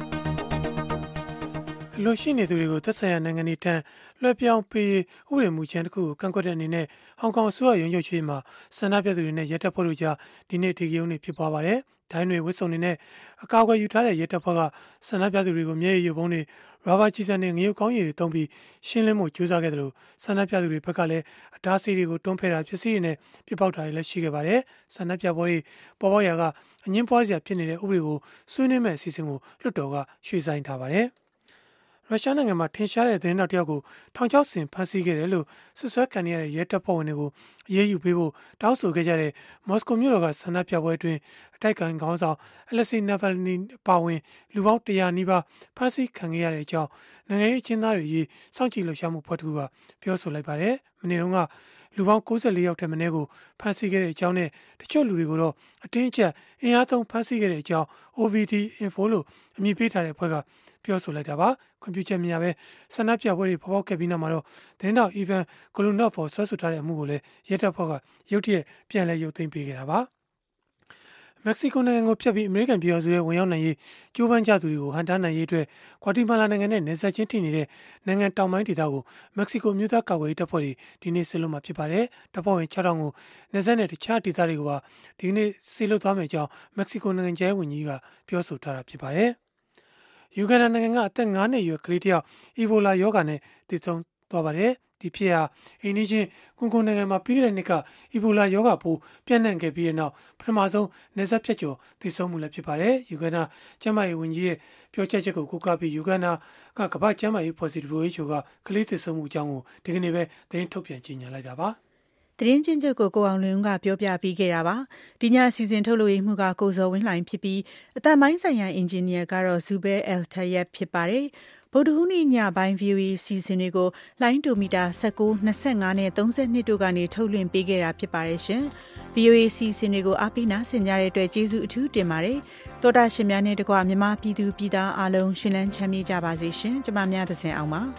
အလို့ရှိနေသူတွေကိုသက်ဆိုင်ရာနိုင်ငံတွေထံလွှဲပြောင်းပေးဥပဒေမူကြမ်းတစ်ခုကိုကန့်ကွက်တဲ့အနေနဲ့ဟောင်ကောင်အစိုးရရုံးချုပ်ရှိမှာဆန္ဒပြသူတွေနဲ့ရဲတပ်ဖွဲ့တို့ကြားဒီနေ့ဒေဂယုံတွေဖြစ်ပွားပါတယ်။ဒိုင်းတွေဝစ်စုံတွေနဲ့အကာအကွယ်ယူထားတဲ့ရဲတပ်ဖွဲ့ကဆန္ဒပြသူတွေကိုမျက်ရည်ယိုပုံးတွေရာဘာကျည်ဆံတွေငရုတ်ကောင်းရည်တွေတုံးပြီးရှင်းလင်းမှုကြိုးစားခဲ့တယ်လို့ဆန္ဒပြသူတွေဘက်ကလည်းအတားအဆီးတွေကိုတွန်းဖဲတာဖြစ်စီတွေနဲ့ပြပောက်တာတွေလည်းရှိခဲ့ပါတယ်။ဆန္ဒပြပွဲတွေပေါ်ပေါက်ရာကအငင်းပွားစရာဖြစ်နေတဲ့ဥပဒေကိုဆွေးနွေးမဲ့အစီအစဉ်ကိုလွှတ်တော်ကရွှေ့ဆိုင်းထားပါတယ်။ရုရှားနိုင်ငံမှာထင်ရှားတဲ့သတင်းတောက်တယောက်ကိုထောင်ချောက်ဆင်ဖမ်းဆီးခဲ့တယ်လို့ဆွဆွဲခံရတဲ့ရဲတပ်ဖွဲ့ဝင်တွေကိုအရေးယူပေးဖို့တောင်းဆိုခဲ့ကြတဲ့မော်စကိုမြို့တော်ကဆန္ဒပြပွဲအတွင်းအတိုက်အခံခေါင်းဆောင်အလက်ဆီနာဗယ်နီပါဝင်လူပေါင်း100နီးပါးဖမ်းဆီးခံခဲ့ရတဲ့အကြောင်းနိုင်ငံရေးအကျဉ်းသားတွေအရေးစောင့်ကြည့်လှုပ်ရှားမှုဖွဲ့တစ်ခုကပြောဆိုလိုက်ပါတယ်။မနေ့တုန်းကလူပေါင်း94ယောက်ထက်မနည်းကိုဖမ်းဆီးခဲ့တဲ့အကြောင်းနဲ့တချို့လူတွေကိုတော့အတင်းအကျပ်အင်အားသုံးဖမ်းဆီးခဲ့တဲ့အကြောင်း OVD Info လို့အမည်ပေးထားတဲ့အဖွဲ့ကပြောဆိုလိုက်တာပါကွန်ပျူတာမြာပဲဆန္ဒပြပွဲတွေပေါ်ပေါက်ခဲ့ပြီးနောက်မှာတော့သတင်းတောက်အီဗန်ဂလူနော့ဖော်ဆွဲဆိုထားတဲ့အမှုကိုလည်းရဲတပ်ဖွဲ့ကရုတ်တရက်ပြန်လည်ရုပ်သိမ်းပေးခဲ့တာပါမက္ကဆီကိုနိုင်ငံကိုဖျက်ပြီးအမေရိကန်ပြည်ထောင်စုရဲ့ဝင်ရောက်နိုင်ရေးကြိုးပမ်းကြသူတွေကိုဟန်တားနိုင်ရေးအတွက်ဂွါတီမာလာနိုင်ငံနဲ့နယ်စပ်ချင်းထိနေတဲ့နိုင်ငံတောင်ပိုင်းဒေသကိုမက္ကဆီကိုမြို့သားကာကွယ်ရေးတပ်ဖွဲ့တွေဒီနေ့ဆင်းလို့မှာဖြစ်ပါတယ်။တပ်ဖွဲ့ဝင်6000ကိုနယ်စပ်နဲ့တခြားဒေသတွေကိုပါဒီနေ့ဆင်းလို့သွားမယ်ကြောင်းမက္ကဆီကိုနိုင်ငံရဲ့ဝန်ကြီးကပြောဆိုထားတာဖြစ်ပါတယ်။ယူဂန်ဒါနိုင်ငံကအသက်9နှစ်အရွယ်ကလေးတစ်ယောက်အီဘိုလာရောဂါနဲ့တည်ဆုံသွားပါတယ်။ဒီဖြစ်ဟာအိန္ဒိချင်းကွန်ဂိုနိုင်ငံမှာပြီးခဲ့တဲ့နှစ်ကအီဘိုလာရောဂါပိုးပြန့်နှံ့ခဲ့ပြီးတဲ့နောက်ပထမဆုံးနယ်စပ်ဖြတ်ကျော်တည်ဆုံမှုလည်းဖြစ်ပါတယ်။ယူဂန်ဒါကျန်းမာရေးဝန်ကြီးရဲ့ပြောချက်ချက်ကိုကိုးကားပြီးယူဂန်ဒါကကမ္ဘာ့ကျန်းမာရေးဖွဲ့စည်း WHO ကကလေးတည်ဆုံမှုအကြောင်းကိုဒီကနေ့ပဲသတင်းထုတ်ပြန်ကြေညာလိုက်တာပါ။သတင်းချင်းချုပ်ကိုအောင်လင်းကပြောပြပေးခဲ့တာပါဒီညအစီအစဉ်ထုတ်လို့ရမှုကကိုဇော်ဝင်းလှိုင်ဖြစ်ပြီးအတန်ပိုင်းဆိုင်ရာအင်ဂျင်နီယာကတော့ဇူဘဲအယ်ထယက်ဖြစ်ပါတယ်ဗုဒ္ဓဟူးနေ့ညပိုင်း VOA စီစဉ်တွေကိုလိုင်းဒိုမီတာ19 25နဲ့32တို့ကနေထုတ်လွှင့်ပေးခဲ့တာဖြစ်ပါတယ်ရှင် VOA စီစဉ်တွေကိုအားပေးနာဆင်ကြတဲ့အတွက်ကျေးဇူးအထူးတင်ပါတယ်တောတာရှင်များနဲ့တကွမြန်မာပြည်သူပြည်သားအားလုံးရှင်လန်းချမ်းမြေ့ကြပါစေရှင်ကျမများသစဉ်အောင်ပါ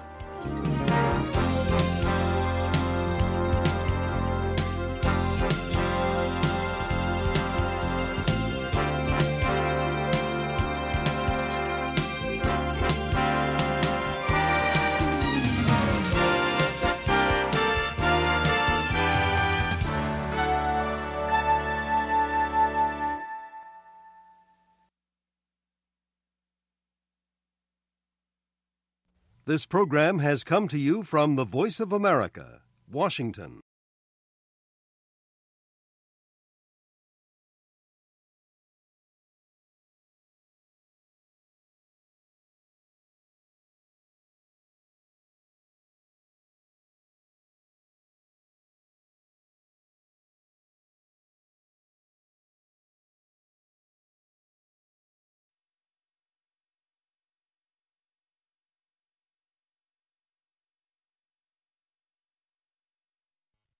This program has come to you from the Voice of America, Washington.